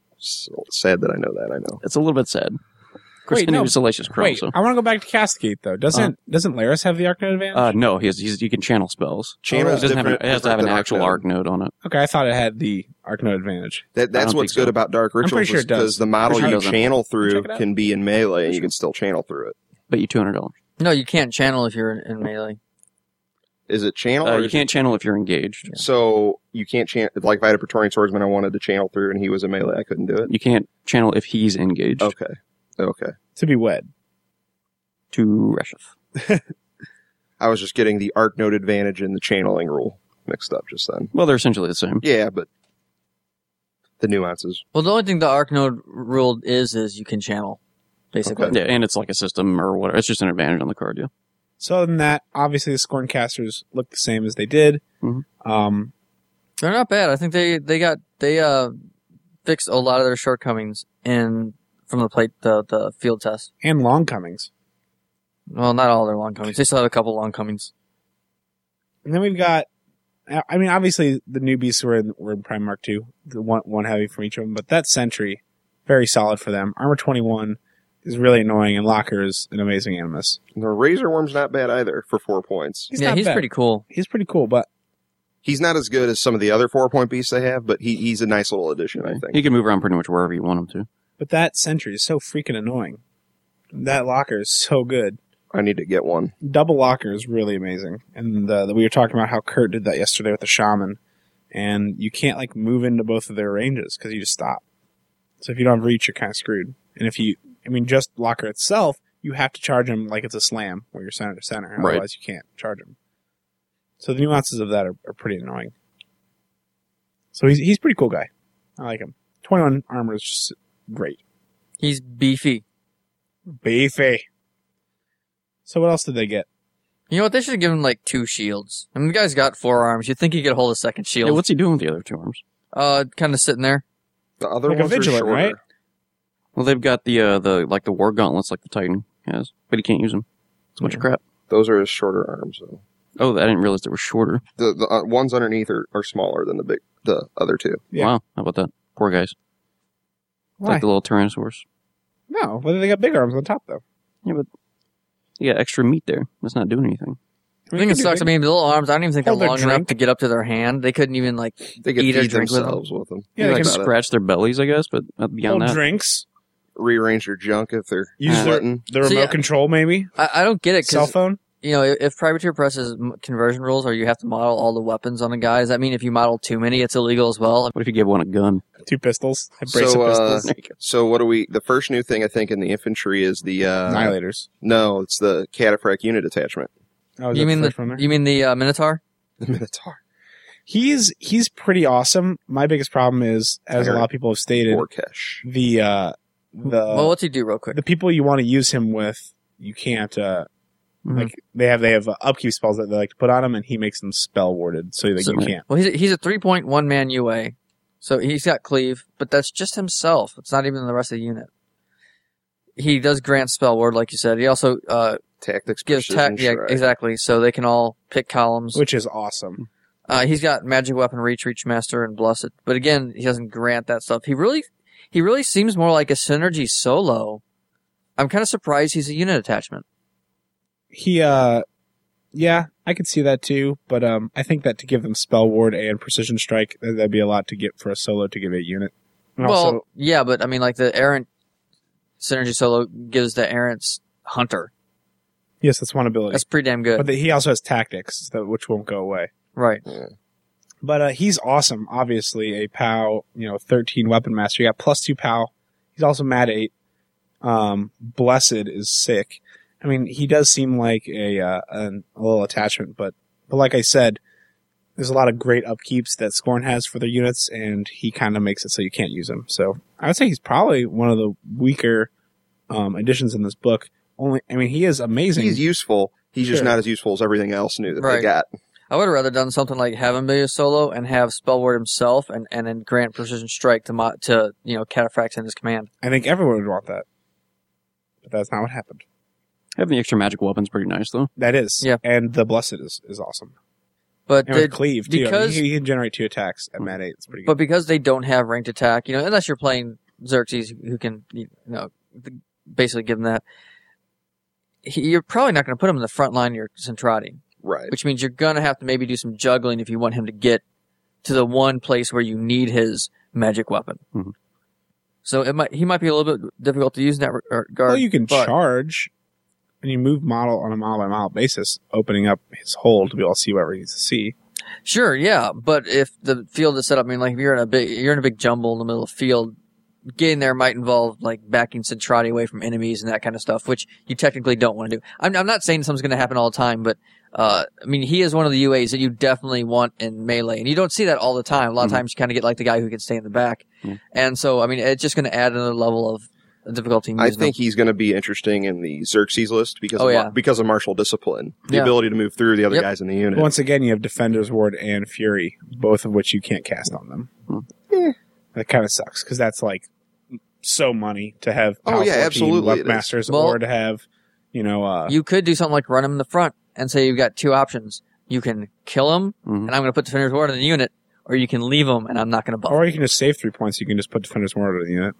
Speaker 3: So sad that I know that. I know.
Speaker 1: It's a little bit sad. Of course,
Speaker 4: Wait,
Speaker 1: his name
Speaker 4: no.
Speaker 1: is Salacious Chrome,
Speaker 4: Wait,
Speaker 1: so.
Speaker 4: I want to go back to Castigate though. Doesn't doesn't Laris have the Arc Note advantage?
Speaker 1: Uh, no, he has, he's, he can channel spells.
Speaker 3: Channel's
Speaker 1: It doesn't have an,
Speaker 3: different-
Speaker 1: it has to have an
Speaker 3: different than
Speaker 1: actual
Speaker 3: Arc
Speaker 1: arc node on it.
Speaker 4: okay, I thought it had the Arc Note advantage.
Speaker 3: That, that's
Speaker 1: don't
Speaker 3: what's
Speaker 1: think
Speaker 3: good
Speaker 1: so.
Speaker 3: about Dark
Speaker 4: pretty
Speaker 3: Rituals
Speaker 4: sure it does.
Speaker 3: because the model
Speaker 1: Pretty
Speaker 3: you
Speaker 1: sure it doesn't.
Speaker 3: channel
Speaker 4: Check
Speaker 3: through
Speaker 4: it out.
Speaker 3: can be in melee and you can still channel through it.
Speaker 1: Bet you two hundred dollars.
Speaker 2: No, you can't channel if you're in, in melee.
Speaker 3: Is it channel?
Speaker 1: Uh,
Speaker 3: or
Speaker 1: you
Speaker 3: is
Speaker 1: can't channel if you're engaged.
Speaker 3: it- So you can't channel, like if I had a Praetorian Swordsman I wanted to channel through and he was in melee, I couldn't do it?
Speaker 1: You can't channel if he's engaged.
Speaker 3: Okay. Okay.
Speaker 4: To be wed.
Speaker 1: To Reshith.
Speaker 3: I was just getting the Arc Note advantage and the channeling rule mixed up just then.
Speaker 1: Well, they're essentially the same.
Speaker 3: Yeah, but the nuances.
Speaker 2: Well, the only thing the Arc Node rule is is you can channel, basically.
Speaker 3: Okay.
Speaker 1: Yeah, and it's like a system or whatever. It's just an advantage on the card, yeah.
Speaker 4: So other than that, obviously the Scorn casters look the same as they did.
Speaker 1: Mhm.
Speaker 4: Um,
Speaker 2: They're not bad. I think they they got they uh fixed a lot of their shortcomings in from the plate the the field test.
Speaker 4: and Longcomings.
Speaker 2: Well, not all their long comings. They still have a couple long comings.
Speaker 4: And then we've got, I mean, obviously the newbies were in, were in Prime Mark two, the one, one heavy from each of them, but that Sentry, very solid for them. Armor twenty-one is really annoying, and Locker is an amazing Animus.
Speaker 3: The Razor Worm's not bad either for four points.
Speaker 4: He's
Speaker 2: yeah,
Speaker 4: not
Speaker 2: he's
Speaker 4: bad.
Speaker 2: pretty cool.
Speaker 4: He's pretty cool, but
Speaker 3: He's not as good as some of the other four point beasts they have, but he, he's a nice little addition, I think.
Speaker 1: He can move around pretty much wherever you want him to.
Speaker 4: but that Sentry is so freaking annoying. That Locker is so good.
Speaker 3: I need to get one.
Speaker 4: Double Locker is really amazing, and uh, we were talking about how Kurt did that yesterday with the Shaman, and you can't like move into both of their ranges because you just stop. So if you don't have reach, you're kind of screwed. And if you, I mean, just Locker itself, you have to charge him like it's a slam, where you're center to center.
Speaker 1: Right.
Speaker 4: Otherwise, you can't charge him. So the nuances of that are, are pretty annoying. So he's he's a pretty cool guy. I like him. twenty-one armor is just great.
Speaker 2: He's beefy.
Speaker 4: Beefy. So what else did they get?
Speaker 2: You know what? They should have given him like two shields. I mean, the guy's got four arms. You'd think he could hold a second shield.
Speaker 1: Yeah, what's he doing with the other two arms?
Speaker 2: uh, kind of sitting there.
Speaker 3: The other
Speaker 4: Like a
Speaker 3: ones are
Speaker 4: Vigilant,
Speaker 3: shorter.
Speaker 4: right?
Speaker 1: Well, they've got the, uh, the, like the war gauntlets like the Titan has, but he can't use them. It's a bunch of crap.
Speaker 3: Those are his shorter arms. Though.
Speaker 1: Oh, I didn't realize they were shorter.
Speaker 3: The the uh, ones underneath are, are smaller than the big the other two.
Speaker 4: Yeah.
Speaker 1: Wow, how about that? Poor guys. It's
Speaker 4: Why?
Speaker 1: like the little Tyrannosaurus.
Speaker 4: No, whether they got big arms on top though.
Speaker 1: Yeah, but you got extra meat there. That's not doing anything.
Speaker 2: I think it sucks. I mean, the little arms, I don't even think they're
Speaker 4: Hold their
Speaker 2: long
Speaker 4: drink.
Speaker 2: enough to get up to their hand. They couldn't even, like,
Speaker 3: They could
Speaker 2: eat or
Speaker 3: feed
Speaker 2: drink with them.
Speaker 3: themselves with them.
Speaker 4: Yeah,
Speaker 1: you
Speaker 4: they
Speaker 1: like
Speaker 4: can
Speaker 3: about it.
Speaker 1: scratch their bellies, I guess, but beyond
Speaker 4: hold
Speaker 1: that.
Speaker 4: drinks.
Speaker 3: Rearrange their junk if they're
Speaker 4: Use
Speaker 1: Uh,
Speaker 4: their,
Speaker 3: sweating.
Speaker 4: the remote
Speaker 2: So, yeah.
Speaker 4: control, maybe.
Speaker 2: I, I don't get it.
Speaker 4: Cell
Speaker 2: Cause
Speaker 4: phone.
Speaker 2: you know, if, if Privateer Press is m- conversion rules, or you have to model all the weapons on a guy, does that mean if you model too many, it's illegal as well?
Speaker 1: What if you give one a gun?
Speaker 4: Two pistols. A brace
Speaker 3: So,
Speaker 4: of
Speaker 3: uh,
Speaker 4: pistols.
Speaker 3: so what do we? The first new thing I think in the infantry is the uh,
Speaker 4: Annihilators.
Speaker 3: No, it's the Cataphract unit attachment.
Speaker 4: Oh, is
Speaker 2: You
Speaker 4: that
Speaker 2: mean
Speaker 4: the
Speaker 2: the
Speaker 4: first one there?
Speaker 2: you mean the uh, Minotaur?
Speaker 3: The Minotaur.
Speaker 4: He's he's pretty awesome. My biggest problem is, as a lot of people have stated,
Speaker 3: Orkesh.
Speaker 4: the uh, the
Speaker 2: well, what's he do real quick?
Speaker 4: the people you want to use him with, you can't. Uh,
Speaker 2: Mm-hmm.
Speaker 1: Mhm.
Speaker 4: Like they have they have uh, upkeep spells that they like to put on him, and he makes them spell warded, so that
Speaker 2: So-
Speaker 4: you can't.
Speaker 2: Well, he's a, he's a three point one man U A, so he's got cleave, but that's just himself. It's not even the rest of the unit. He does grant spell ward, like you said. He also uh,
Speaker 3: Tactics.
Speaker 2: gives
Speaker 3: precision,
Speaker 2: tech. Yeah,
Speaker 3: strike.
Speaker 2: exactly. So they can all pick columns.
Speaker 4: Which is awesome.
Speaker 2: Uh, he's got magic weapon, reach, reach master, and blessed. But again, he doesn't grant that stuff. He really, he really seems more like a synergy solo. I'm kind of surprised he's a unit attachment.
Speaker 4: He, uh, yeah, I could see that too, but um, I think that to give them spell ward and precision strike, that- that'd be a lot to get for a solo to give a unit. And
Speaker 2: well,
Speaker 4: also,
Speaker 2: yeah, but I mean, like the errant synergy solo gives the errant's hunter.
Speaker 4: yes, that's one ability.
Speaker 2: That's pretty damn good.
Speaker 4: But the, he also has tactics, that, which won't go away.
Speaker 2: Right.
Speaker 4: But uh, he's awesome. Obviously, a POW, you know, thirteen weapon master. You got plus two POW. He's also mad eight. Um, Blessed is sick. I mean, he does seem like a uh, an, a little attachment, but but like I said, there's a lot of great upkeeps that Scorn has for their units, and he kind of makes it so you can't use him. So I would say he's probably one of the weaker um, additions in this book. Only, I mean, he is amazing.
Speaker 3: He's useful. He's just
Speaker 4: Sure.
Speaker 3: not as useful as everything else new that
Speaker 2: Right.
Speaker 3: they got.
Speaker 2: I would have rather done something like have him be a solo and have Spellward himself and, and then grant precision strike to mo- to you know Cataphracts in his command.
Speaker 4: I think everyone would want that, but that's not what happened.
Speaker 1: Having the extra magic weapon's pretty nice, though.
Speaker 4: That is,
Speaker 2: Yeah.
Speaker 4: and the Blessed is, is awesome.
Speaker 2: But
Speaker 4: And
Speaker 2: they,
Speaker 4: with cleave too.
Speaker 2: because-
Speaker 4: I mean, he, he can generate two attacks at mat eight. It's pretty good.
Speaker 2: but because they don't have ranked attack, you know, unless you're playing Xerxes, who can you know basically give them that, he, you're probably not going to put him in the front line of your Centrati,
Speaker 3: Right.
Speaker 2: which means you're going to have to maybe do some juggling if you want him to get to the one place where you need his magic weapon.
Speaker 1: Mhm.
Speaker 2: So it might he might be a little bit difficult to use in that regard.
Speaker 4: Well, you can
Speaker 2: but-
Speaker 4: charge, and you move model on a model by model basis, opening up his hole to be able to see whatever he needs to see.
Speaker 2: Sure, yeah, but if the field is set up, I mean, like if you're in a big, you're in a big jumble in the middle of the field, getting there might involve like backing Centrati away from enemies and that kind of stuff, which you technically don't want to do. I'm, I'm not saying something's going to happen all the time, but uh, I mean, he is one of the U As that you definitely want in melee, and you don't see that all the time. A lot of
Speaker 1: Mhm.
Speaker 2: times, you kind of get like the guy who can stay in the back,
Speaker 1: Mhm.
Speaker 2: and so I mean, it's just going to add another level of difficulty. in
Speaker 3: I
Speaker 2: using
Speaker 3: think
Speaker 2: them.
Speaker 3: he's going to be interesting in the Xerxes list because
Speaker 2: Oh,
Speaker 3: of,
Speaker 2: yeah.
Speaker 3: because of martial discipline, the
Speaker 2: Yeah.
Speaker 3: ability to move through the other
Speaker 2: Yep.
Speaker 3: guys in the unit.
Speaker 4: Once again, you have Defender's Ward and Fury, both of which you can't cast on them.
Speaker 1: Hmm.
Speaker 3: Eh.
Speaker 4: That kind of sucks, because that's like so money to have
Speaker 3: Oh,
Speaker 4: Power
Speaker 3: yeah,
Speaker 4: fourteen
Speaker 3: absolutely it is.
Speaker 4: Webmasters,
Speaker 2: Well-
Speaker 4: or to have, you know, uh,
Speaker 2: You could do something like run him in the front and say you've got two options. You can kill him,
Speaker 1: Mhm.
Speaker 2: and I'm going to put Defender's Ward in the unit, or you can leave him, and I'm not going to buff.
Speaker 4: or you can just save three points. You can just put Defender's Ward in the unit.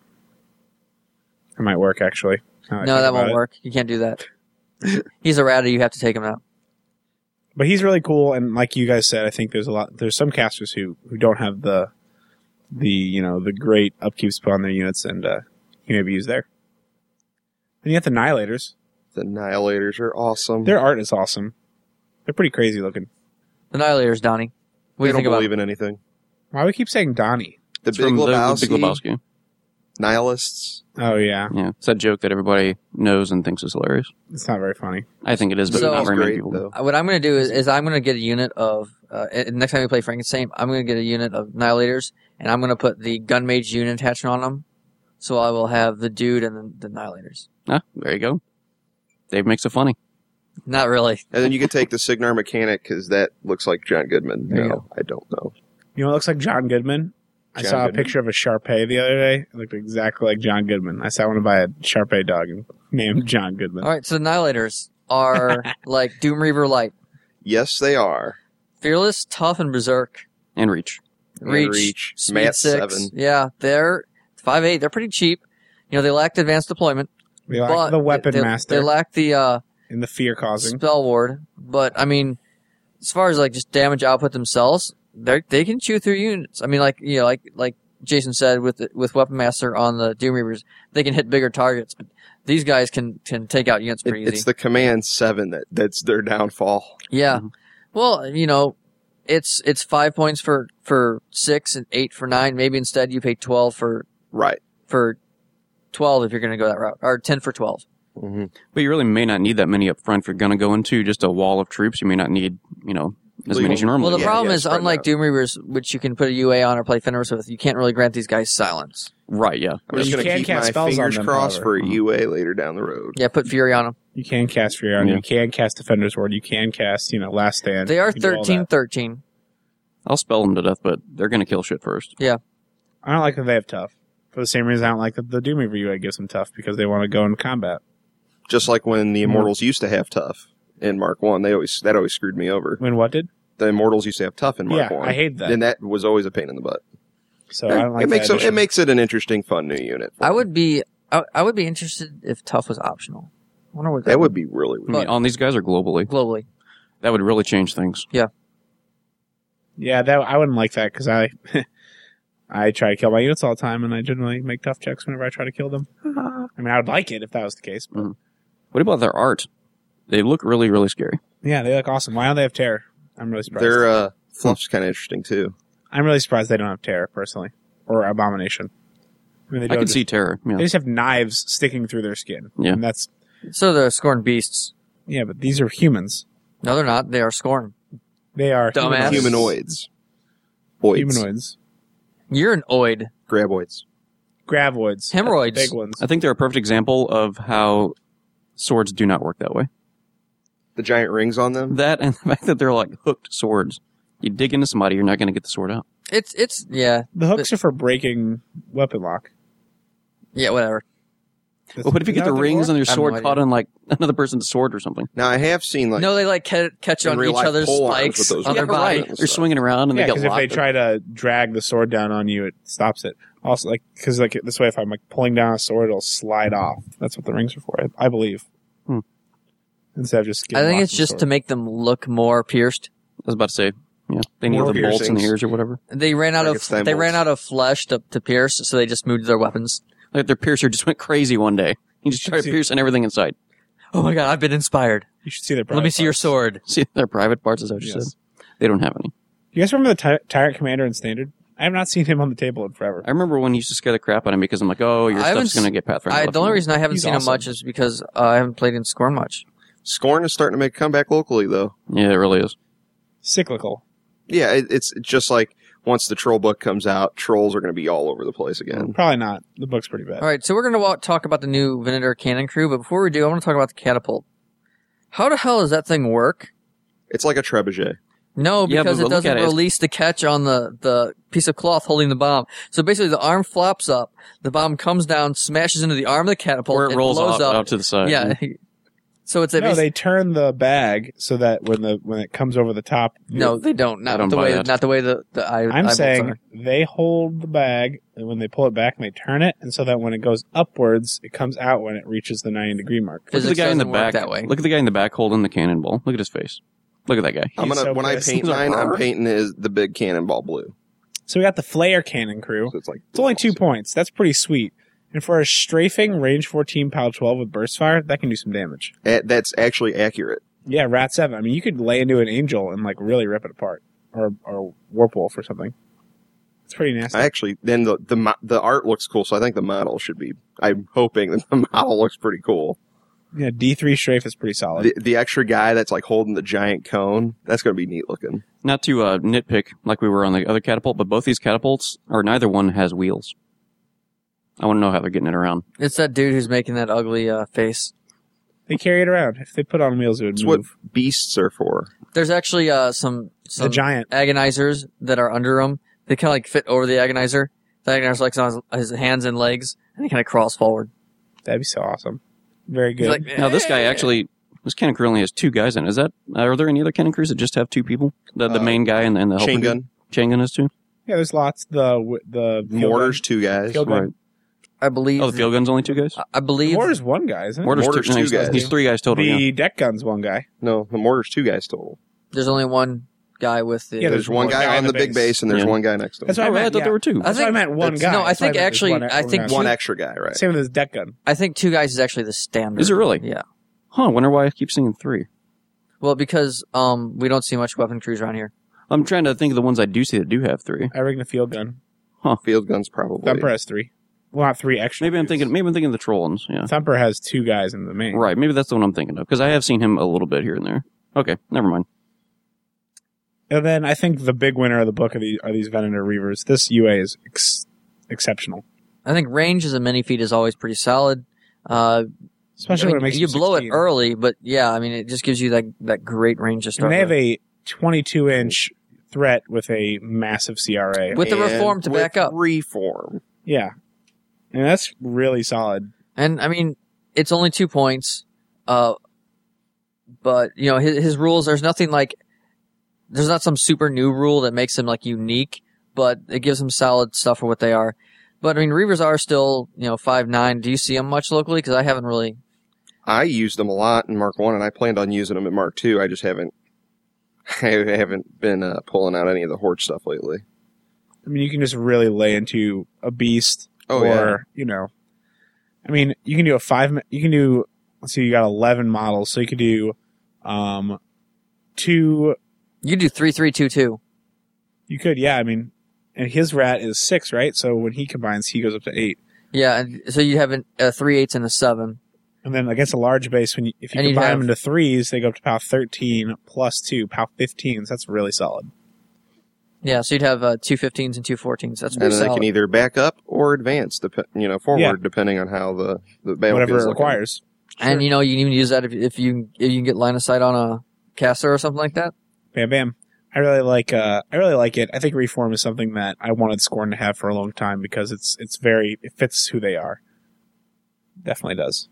Speaker 4: It might work, actually. now I
Speaker 2: No,
Speaker 4: think
Speaker 2: that
Speaker 4: about
Speaker 2: won't
Speaker 4: it.
Speaker 2: work. You can't do that. He's a rata. You have to take him out.
Speaker 4: But he's really cool, and like you guys said, I think there's a lot. There's some casters who, who don't have the the you know the great upkeep spell on their units, and uh, he may be used there. Then you have the Annihilators.
Speaker 3: The Annihilators are awesome.
Speaker 4: Their art is awesome. They're pretty crazy looking.
Speaker 2: Annihilators, Donnie. What do
Speaker 3: they
Speaker 2: you
Speaker 3: don't
Speaker 2: think about
Speaker 3: believe in anything.
Speaker 4: Why do we keep saying Donnie?
Speaker 3: The
Speaker 1: It's
Speaker 3: Big
Speaker 1: from the- the
Speaker 3: Lebowski,
Speaker 1: Big Lebowski.
Speaker 3: Nihilists.
Speaker 4: Oh yeah,
Speaker 1: Yeah, it's that joke that everybody knows and thinks is hilarious.
Speaker 4: it's not very funny.
Speaker 1: I think it is, but
Speaker 2: So-
Speaker 1: not very many
Speaker 3: Great,
Speaker 1: people.
Speaker 3: though.
Speaker 2: Uh, What I'm going to do is, is I'm going to get a unit of, uh, uh, next time we play Frankenstein, I'm going to get a unit of Annihilators, and I'm going to put the Gun Mage unit attachment on them. So I will have the dude and the, the Annihilators.
Speaker 1: Ah, there you go. Dave makes it funny.
Speaker 2: Not really.
Speaker 3: And then you could take the Signar Mechanic because that looks like John Goodman.
Speaker 2: There you
Speaker 3: No, I don't know.
Speaker 4: You know what looks like John Goodman? I
Speaker 3: John
Speaker 4: saw
Speaker 3: Goodman.
Speaker 4: a picture of a Sharpei the other day. It looked exactly like John Goodman. I said I want to buy a Sharpei dog and name him John Goodman.
Speaker 2: All right, so the Annihilators are like Doom Reaver Light.
Speaker 3: Yes, they are.
Speaker 2: Fearless, tough, and berserk.
Speaker 1: And reach.
Speaker 3: And
Speaker 2: Reach,
Speaker 3: reach.
Speaker 2: speed
Speaker 3: Mat
Speaker 2: six.
Speaker 3: seven.
Speaker 2: Yeah, they're five eight. They're pretty cheap. You know, they lack advanced deployment.
Speaker 4: They lack
Speaker 2: but
Speaker 4: the Weapon
Speaker 2: they,
Speaker 4: Master
Speaker 2: They lack the uh,
Speaker 4: and the fear causing.
Speaker 2: spell ward. But I mean, as far as like just damage output themselves, they they can chew through units. I mean, like you know, like like Jason said with the, with Weapon Master on the Doom Reapers, they can hit bigger targets, but these guys can can take out units pretty
Speaker 3: It,
Speaker 2: easy.
Speaker 3: it's the Command Seven that that's their downfall.
Speaker 2: Yeah.
Speaker 1: Mhm.
Speaker 2: Well, you know, it's it's five points for, for six and eight for nine. Maybe instead you pay twelve for
Speaker 3: Right.
Speaker 2: for twelve if you're going to go that route, or ten for twelve.
Speaker 3: Mm-hmm.
Speaker 1: But you really may not need that many up front if you're going to go into just a wall of troops. You may not need, you know, as many as you normally
Speaker 2: Well, the
Speaker 3: Yeah,
Speaker 1: would.
Speaker 2: problem
Speaker 3: yeah,
Speaker 2: is,
Speaker 3: spread
Speaker 2: unlike
Speaker 3: out.
Speaker 2: Doom Reapers, which you can put a U A on or play Fenris with, you can't really grant these guys silence.
Speaker 1: Right, yeah.
Speaker 3: I'm just
Speaker 4: You
Speaker 3: going to
Speaker 4: can
Speaker 3: keep
Speaker 4: cast
Speaker 3: my
Speaker 4: spells on
Speaker 3: fingers
Speaker 4: them,
Speaker 3: crossed
Speaker 4: however.
Speaker 3: for a U A later down the road.
Speaker 2: Yeah, put Fury on them.
Speaker 4: You can cast Fury on.
Speaker 1: Yeah.
Speaker 4: You can cast Defender's Ward. You can cast, you know, Last Stand.
Speaker 2: They are
Speaker 4: You can do all
Speaker 2: thirteen
Speaker 4: that.
Speaker 2: thirteen.
Speaker 1: I'll spell them to death, but they're going to kill shit first.
Speaker 4: I don't like that they have tough. For the same reason I don't like that the Doom Reaper U A gives them tough, because they want to go in combat.
Speaker 3: Just like when the Immortals used to have tough in Mark One, they always that always screwed me over.
Speaker 4: When what did?
Speaker 3: The Immortals used to have tough in Mark
Speaker 4: Yeah,
Speaker 3: One.
Speaker 4: I hate that.
Speaker 3: And that was always a pain in the butt.
Speaker 4: So I don't like
Speaker 3: it makes
Speaker 4: that
Speaker 3: it, it
Speaker 4: addition.
Speaker 3: makes it an interesting, fun new unit.
Speaker 2: I would be I, I would be interested if tough was optional. I wonder what that,
Speaker 3: That would be really
Speaker 1: I
Speaker 3: weird.
Speaker 1: mean, on these guys are globally.
Speaker 2: globally.
Speaker 1: That would really change things.
Speaker 4: Yeah, that I wouldn't like that, because I I try to kill my units all the time, and I generally make tough checks whenever I try to kill them. I mean, I would like it if that was the case. But
Speaker 1: What about their art? They look really, really scary.
Speaker 4: yeah, they look awesome. Why don't they have terror? I'm really surprised.
Speaker 3: Their uh, fluff's kind of interesting too.
Speaker 4: I'm really surprised they don't have terror, personally, or abomination. I mean, they
Speaker 1: I
Speaker 4: don't
Speaker 1: can
Speaker 4: just,
Speaker 1: see terror. Yeah.
Speaker 4: They just have knives sticking through their skin.
Speaker 1: Yeah.
Speaker 4: And that's
Speaker 2: So they're Scorn beasts.
Speaker 4: yeah, but these are humans.
Speaker 2: No, they're not. They are Scorn.
Speaker 4: They are
Speaker 2: Dumbass.
Speaker 3: Humanoids. Oids.
Speaker 4: Humanoids.
Speaker 2: You're an oid.
Speaker 3: Graboids.
Speaker 4: Graboids.
Speaker 2: Hemorrhoids.
Speaker 4: Big ones.
Speaker 1: I think they're a perfect example of how swords do not work that way.
Speaker 3: The giant rings on them.
Speaker 1: That and the fact that they're like hooked swords. You dig into somebody, you're not going to get the sword out.
Speaker 2: It's it's yeah
Speaker 4: The hooks are for breaking weapon lock.
Speaker 2: yeah whatever.
Speaker 4: That's-
Speaker 1: Well, what if you
Speaker 4: isn't
Speaker 1: get
Speaker 4: that
Speaker 1: the
Speaker 4: what they
Speaker 1: rings
Speaker 4: for?
Speaker 1: and your
Speaker 2: I have
Speaker 1: sword
Speaker 2: no
Speaker 1: caught
Speaker 2: idea.
Speaker 1: on like another person's sword or something?
Speaker 3: Now I have seen like
Speaker 2: no, they like ca- catch
Speaker 3: in
Speaker 2: on
Speaker 3: real
Speaker 2: each
Speaker 3: life
Speaker 2: other's
Speaker 3: pole arms with
Speaker 2: spikes
Speaker 3: those
Speaker 2: on their
Speaker 3: rings.
Speaker 2: body.
Speaker 3: Right.
Speaker 1: They're swinging around and
Speaker 4: Yeah,
Speaker 1: they
Speaker 4: because
Speaker 1: get
Speaker 4: if they
Speaker 1: locked.
Speaker 4: try to drag the sword down on you, it stops it. Also, like because like this way, if I'm like pulling down a sword, it'll slide off. That's what the rings are for, I, I believe.
Speaker 1: Hmm.
Speaker 4: Instead of just.
Speaker 2: I
Speaker 4: getting
Speaker 2: think
Speaker 4: locked
Speaker 2: it's
Speaker 4: in the
Speaker 2: just
Speaker 4: sword.
Speaker 2: to make them look more pierced.
Speaker 1: I was about to say, yeah, they need
Speaker 3: More
Speaker 1: the bolts in the
Speaker 3: piercings.
Speaker 1: ears or whatever.
Speaker 2: They ran out of
Speaker 3: Frankenstein
Speaker 2: they ran
Speaker 3: bolts.
Speaker 2: out of flesh to, to pierce, so they just moved their weapons.
Speaker 1: Like their piercer just went crazy one day. He just tried to
Speaker 4: See-
Speaker 1: pierce and everything inside.
Speaker 2: Oh my god, I've been inspired.
Speaker 4: You should see their.
Speaker 2: Let me see your
Speaker 4: parts.
Speaker 2: sword.
Speaker 1: See, their private parts is that what you
Speaker 4: Yes.
Speaker 1: said? They don't have any.
Speaker 4: You guys remember the ty- Tyrant Commander in Standard? I have not seen him on the table in forever.
Speaker 1: I remember when he used to scare the crap out of me because I'm like, oh, your
Speaker 2: I haven't
Speaker 1: stuff's going to get Pathfinder.
Speaker 2: I,
Speaker 1: left
Speaker 2: the only
Speaker 1: and right.
Speaker 2: reason I haven't
Speaker 4: He's
Speaker 2: seen
Speaker 4: awesome.
Speaker 2: him much is because uh, I haven't played in Scorn much.
Speaker 3: Scorn is starting to make a comeback locally though.
Speaker 1: Yeah, it really is.
Speaker 4: Cyclical.
Speaker 3: Yeah, it, it's just like once the troll book comes out, trolls are going to be all over the place again.
Speaker 4: Probably not. The book's pretty bad.
Speaker 2: All right, so we're going to wa- talk about the new Venator cannon crew, but before we do, I want to talk about the catapult. How the hell does that thing work?
Speaker 3: It's like a trebuchet.
Speaker 2: No,
Speaker 1: Yeah,
Speaker 2: because
Speaker 1: but
Speaker 2: it
Speaker 1: look
Speaker 2: doesn't
Speaker 1: at it.
Speaker 2: release the catch on the, the piece of cloth holding the bomb. So basically, the arm flops up, the bomb comes down, smashes into the arm of the catapult,
Speaker 1: Or it rolls
Speaker 2: blows
Speaker 1: out,
Speaker 2: up.
Speaker 1: out to the side.
Speaker 2: yeah. So it's a
Speaker 4: No,
Speaker 2: basi-
Speaker 4: they turn the bag so that when the when it comes over the top.
Speaker 2: no, they don't. Not
Speaker 1: I don't
Speaker 2: the
Speaker 1: buy
Speaker 2: way.
Speaker 1: that.
Speaker 2: Not the way the the eye.
Speaker 4: I'm
Speaker 2: eyebolts
Speaker 4: saying
Speaker 2: are.
Speaker 4: they hold the bag, and when they pull it back and they turn it, and so that when it goes upwards, it comes out when it reaches the ninety degree mark.
Speaker 1: Look at the
Speaker 2: Physics
Speaker 1: guy in the
Speaker 2: doesn't work
Speaker 1: back.
Speaker 2: that way.
Speaker 1: Look at the guy in the back holding the cannonball. Look at his face. Look at that guy.
Speaker 3: I'm
Speaker 4: He's
Speaker 3: gonna
Speaker 4: so
Speaker 3: when I
Speaker 4: pissed.
Speaker 3: paint
Speaker 1: He's like,
Speaker 3: mine, I'm
Speaker 1: "Arr."
Speaker 3: painting his the big cannonball blue.
Speaker 4: So we got the flare cannon crew.
Speaker 3: So it's like
Speaker 4: It's only two points. That's pretty sweet. And for a strafing range fourteen, pow twelve with burst fire, that can do some damage.
Speaker 3: Eh, That's actually accurate.
Speaker 4: Yeah, rat seven. I mean, you could lay into an angel and like really rip it apart, or or warp wolf or something. It's pretty nasty.
Speaker 3: I actually then the the mo- the art looks cool, so I think the model should be. I'm hoping that the model looks pretty cool.
Speaker 4: Yeah, D three strafe is pretty solid.
Speaker 3: The the extra guy that's like holding the giant cone, that's gonna be neat looking.
Speaker 1: Not to uh, nitpick like we were on the other catapult, but both these catapults, or neither one has wheels. I want to know how they're getting it around.
Speaker 2: It's that dude who's making that ugly uh, face.
Speaker 4: They carry it around. If they put on wheels, it would
Speaker 3: It's what
Speaker 4: move.
Speaker 3: beasts are for.
Speaker 2: There's actually uh, some
Speaker 4: The
Speaker 2: some
Speaker 4: giant.
Speaker 2: agonizers that are under him. They kind of like fit over the agonizer. The agonizer like on his, his hands and legs, and he kind of crawls forward.
Speaker 4: That'd be so awesome. Very
Speaker 2: He's
Speaker 4: good.
Speaker 2: like,
Speaker 1: Now this guy
Speaker 2: "Eh."
Speaker 1: actually, this cannon crew only has two guys in it. Is that, are there any other cannon crews that just have two people? The the
Speaker 3: Uh,
Speaker 1: main guy and, and the helper
Speaker 3: Chain
Speaker 1: dude?
Speaker 3: gun,
Speaker 1: Chain gun has two?
Speaker 4: yeah, there's lots. The the field
Speaker 3: mortars,
Speaker 4: gun.
Speaker 3: two guys.
Speaker 4: Field gun.
Speaker 1: Right.
Speaker 2: I believe.
Speaker 1: Oh, the field gun's only two guys?
Speaker 2: I believe.
Speaker 4: Mortar's one guy, isn't it?
Speaker 1: Mortar's,
Speaker 3: Mortar's
Speaker 1: two, no,
Speaker 3: two
Speaker 1: he's,
Speaker 3: guys.
Speaker 1: he's three guys total,
Speaker 4: the
Speaker 1: yeah.
Speaker 4: deck gun's one guy.
Speaker 3: No, the mortars, two guys total.
Speaker 2: There's only one guy with the.
Speaker 4: Yeah,
Speaker 3: There's one guy on the big base, and there's
Speaker 1: Yeah.
Speaker 3: one guy next to him.
Speaker 4: That's what
Speaker 1: Oh,
Speaker 4: I
Speaker 1: really? I
Speaker 4: meant.
Speaker 1: thought
Speaker 4: yeah.
Speaker 1: there were two.
Speaker 4: That's
Speaker 2: I
Speaker 4: what I
Speaker 2: think-
Speaker 4: meant. One
Speaker 2: that's-
Speaker 4: guy.
Speaker 2: no, I
Speaker 4: That's why
Speaker 2: think
Speaker 4: there's
Speaker 2: actually-
Speaker 4: one-
Speaker 2: I
Speaker 4: one
Speaker 2: think
Speaker 4: guy.
Speaker 2: two-
Speaker 3: One extra guy, right?
Speaker 4: Same with his deck gun.
Speaker 2: I think two guys is actually the standard.
Speaker 1: Is it really?
Speaker 2: Yeah.
Speaker 1: Huh, I wonder why I keep seeing three.
Speaker 2: Well, because um, we don't see much weapon crews around here.
Speaker 1: I'm trying to think of the ones I do see that do have three.
Speaker 4: I reckon a field gun.
Speaker 3: Field guns probably.
Speaker 4: Thumper has three. Well, not three extra.
Speaker 1: Maybe I'm
Speaker 4: dudes.
Speaker 1: thinking. Maybe I'm thinking of the troll ones. Yeah.
Speaker 4: Thumper has two guys in the main.
Speaker 1: Right. Maybe that's the one I'm thinking of because I have seen him a little bit here and there. Okay. Never mind.
Speaker 4: And then I think the big winner of the book are these, are these Venator Reavers. This U A is ex- exceptional.
Speaker 2: I think range as a mini feat is always pretty solid. Uh,
Speaker 4: Especially
Speaker 2: I mean,
Speaker 4: when it makes
Speaker 2: you blow it
Speaker 4: sixteen.
Speaker 2: early, but yeah, I mean, it just gives you that that great range to
Speaker 4: And
Speaker 2: start
Speaker 4: they have
Speaker 2: with.
Speaker 4: a twenty-two inch threat with a massive C R A.
Speaker 2: With the
Speaker 3: And
Speaker 2: reform to
Speaker 3: with
Speaker 2: back up.
Speaker 3: Reform.
Speaker 4: Yeah. And that's really solid.
Speaker 2: And I mean, it's only two points. Uh, but you know, his, his rules. There's nothing like. There's not some super new rule that makes him like unique, but it gives him solid stuff for what they are. But I mean, Reavers are still you know five nine. Do you see them much locally? Because I haven't really.
Speaker 3: I used them a lot in Mark One, and I planned on using them in Mark Two. I just haven't. I haven't been uh, pulling out any of the Horde stuff lately.
Speaker 4: I mean, you can just really lay into a beast.
Speaker 3: Oh,
Speaker 4: or,
Speaker 3: yeah.
Speaker 4: you know. I mean, you can do a five. ma- You can do. Let's see, you got eleven models, so you could do um, two.
Speaker 2: You do three three two two.
Speaker 4: You could, yeah. I mean, and his rat is six, right? So when he combines, he goes up to eight.
Speaker 2: Yeah, and so you have an, a three eights and a seven.
Speaker 4: And then against a large base, when you, if you
Speaker 2: And you'd
Speaker 4: combine
Speaker 2: have-
Speaker 4: them into threes, they go up to POW thirteen plus two, POW fifteens. That's really solid.
Speaker 2: Yeah, so you'd have uh, two fifteens and two fourteens. That's
Speaker 3: And
Speaker 2: pretty
Speaker 3: then they
Speaker 2: solid.
Speaker 3: can either back up or advance, dep- you know, forward,
Speaker 4: Yeah.
Speaker 3: depending on how the the battlefield's
Speaker 4: Whatever it
Speaker 3: looking.
Speaker 4: requires.
Speaker 2: And you know, you can even use that if, if you if you can get line of sight on a caster or something like that.
Speaker 4: Bam, bam. I really like. Uh, I really like it. I think Reform is something that I wanted Scorn to have for a long time because it's it's very it fits who they are. Definitely does.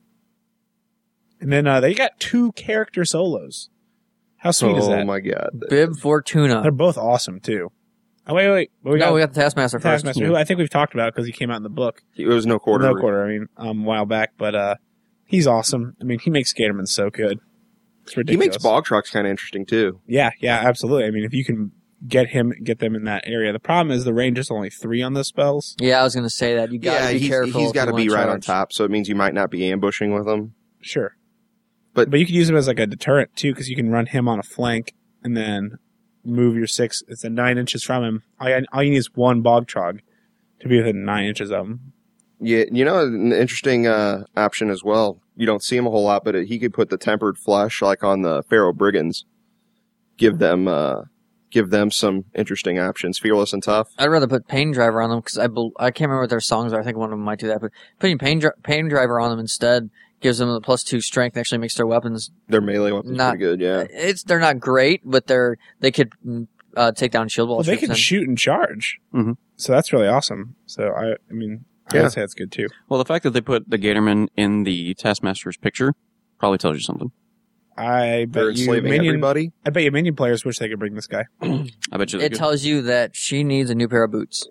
Speaker 4: And then uh, they got two character solos. How sweet is
Speaker 3: Oh
Speaker 4: that?
Speaker 3: my god!
Speaker 2: Bib Fortuna.
Speaker 4: They're both awesome too. Oh wait, wait. wait. We
Speaker 2: no,
Speaker 4: got
Speaker 2: we got the Taskmaster first.
Speaker 4: Taskmaster, who I think we've talked about because he came out in the book.
Speaker 3: It was no quarter.
Speaker 4: No quarter. I mean, um, a while back, but uh, he's awesome. I mean, he makes Gatorman so good. It's
Speaker 3: He
Speaker 4: ridiculous.
Speaker 3: makes bog trucks kind of interesting too.
Speaker 4: Yeah, yeah, absolutely. I mean, if you can get him, get them in that area. The problem is the range is only three on those spells.
Speaker 2: Yeah, I was going to say that. You got to
Speaker 3: Yeah,
Speaker 2: be
Speaker 3: he's,
Speaker 2: careful.
Speaker 3: he's
Speaker 2: if
Speaker 3: got
Speaker 2: you
Speaker 3: to be
Speaker 2: wanna
Speaker 3: right on
Speaker 2: charge.
Speaker 3: top, so it means you might not be ambushing with him.
Speaker 4: Sure,
Speaker 3: But-
Speaker 4: but you could use him as like a deterrent too, because you can run him on a flank and then move your six. It's a nine inches from him. All you, all you need is one bog trog to be within nine inches of him.
Speaker 3: Yeah, you know, an interesting uh, option as well. You don't see him a whole lot, but it, he could put the tempered flesh like on the Pharaoh Brigands. Give them, uh, give them some interesting options. Fearless and tough.
Speaker 2: I'd rather put Pain Driver on them because I, bel I can't remember what their songs are. I think one of them might do that. But putting Pain, Dri- Pain Driver on them instead gives them the plus two strength and actually makes their weapons.
Speaker 3: Their melee weapons
Speaker 2: Not-
Speaker 3: pretty good. Yeah,
Speaker 2: It's They're not great, but they're they could mm, uh, take down shield wall
Speaker 4: Well, they
Speaker 2: ships
Speaker 4: can
Speaker 2: and-
Speaker 4: shoot and charge,
Speaker 1: Mhm.
Speaker 4: so that's really awesome. So I, I mean, I
Speaker 3: Yeah.
Speaker 4: would say that's good too.
Speaker 1: Well, the fact that they put the Gatorman in the Taskmaster's picture probably tells you something.
Speaker 4: I
Speaker 3: they're
Speaker 4: bet you
Speaker 3: enslaving
Speaker 4: minion.
Speaker 3: everybody.
Speaker 4: I bet you minion players wish they could bring this guy.
Speaker 1: I bet you they
Speaker 2: It
Speaker 1: could.
Speaker 2: tells you that she needs a new pair of boots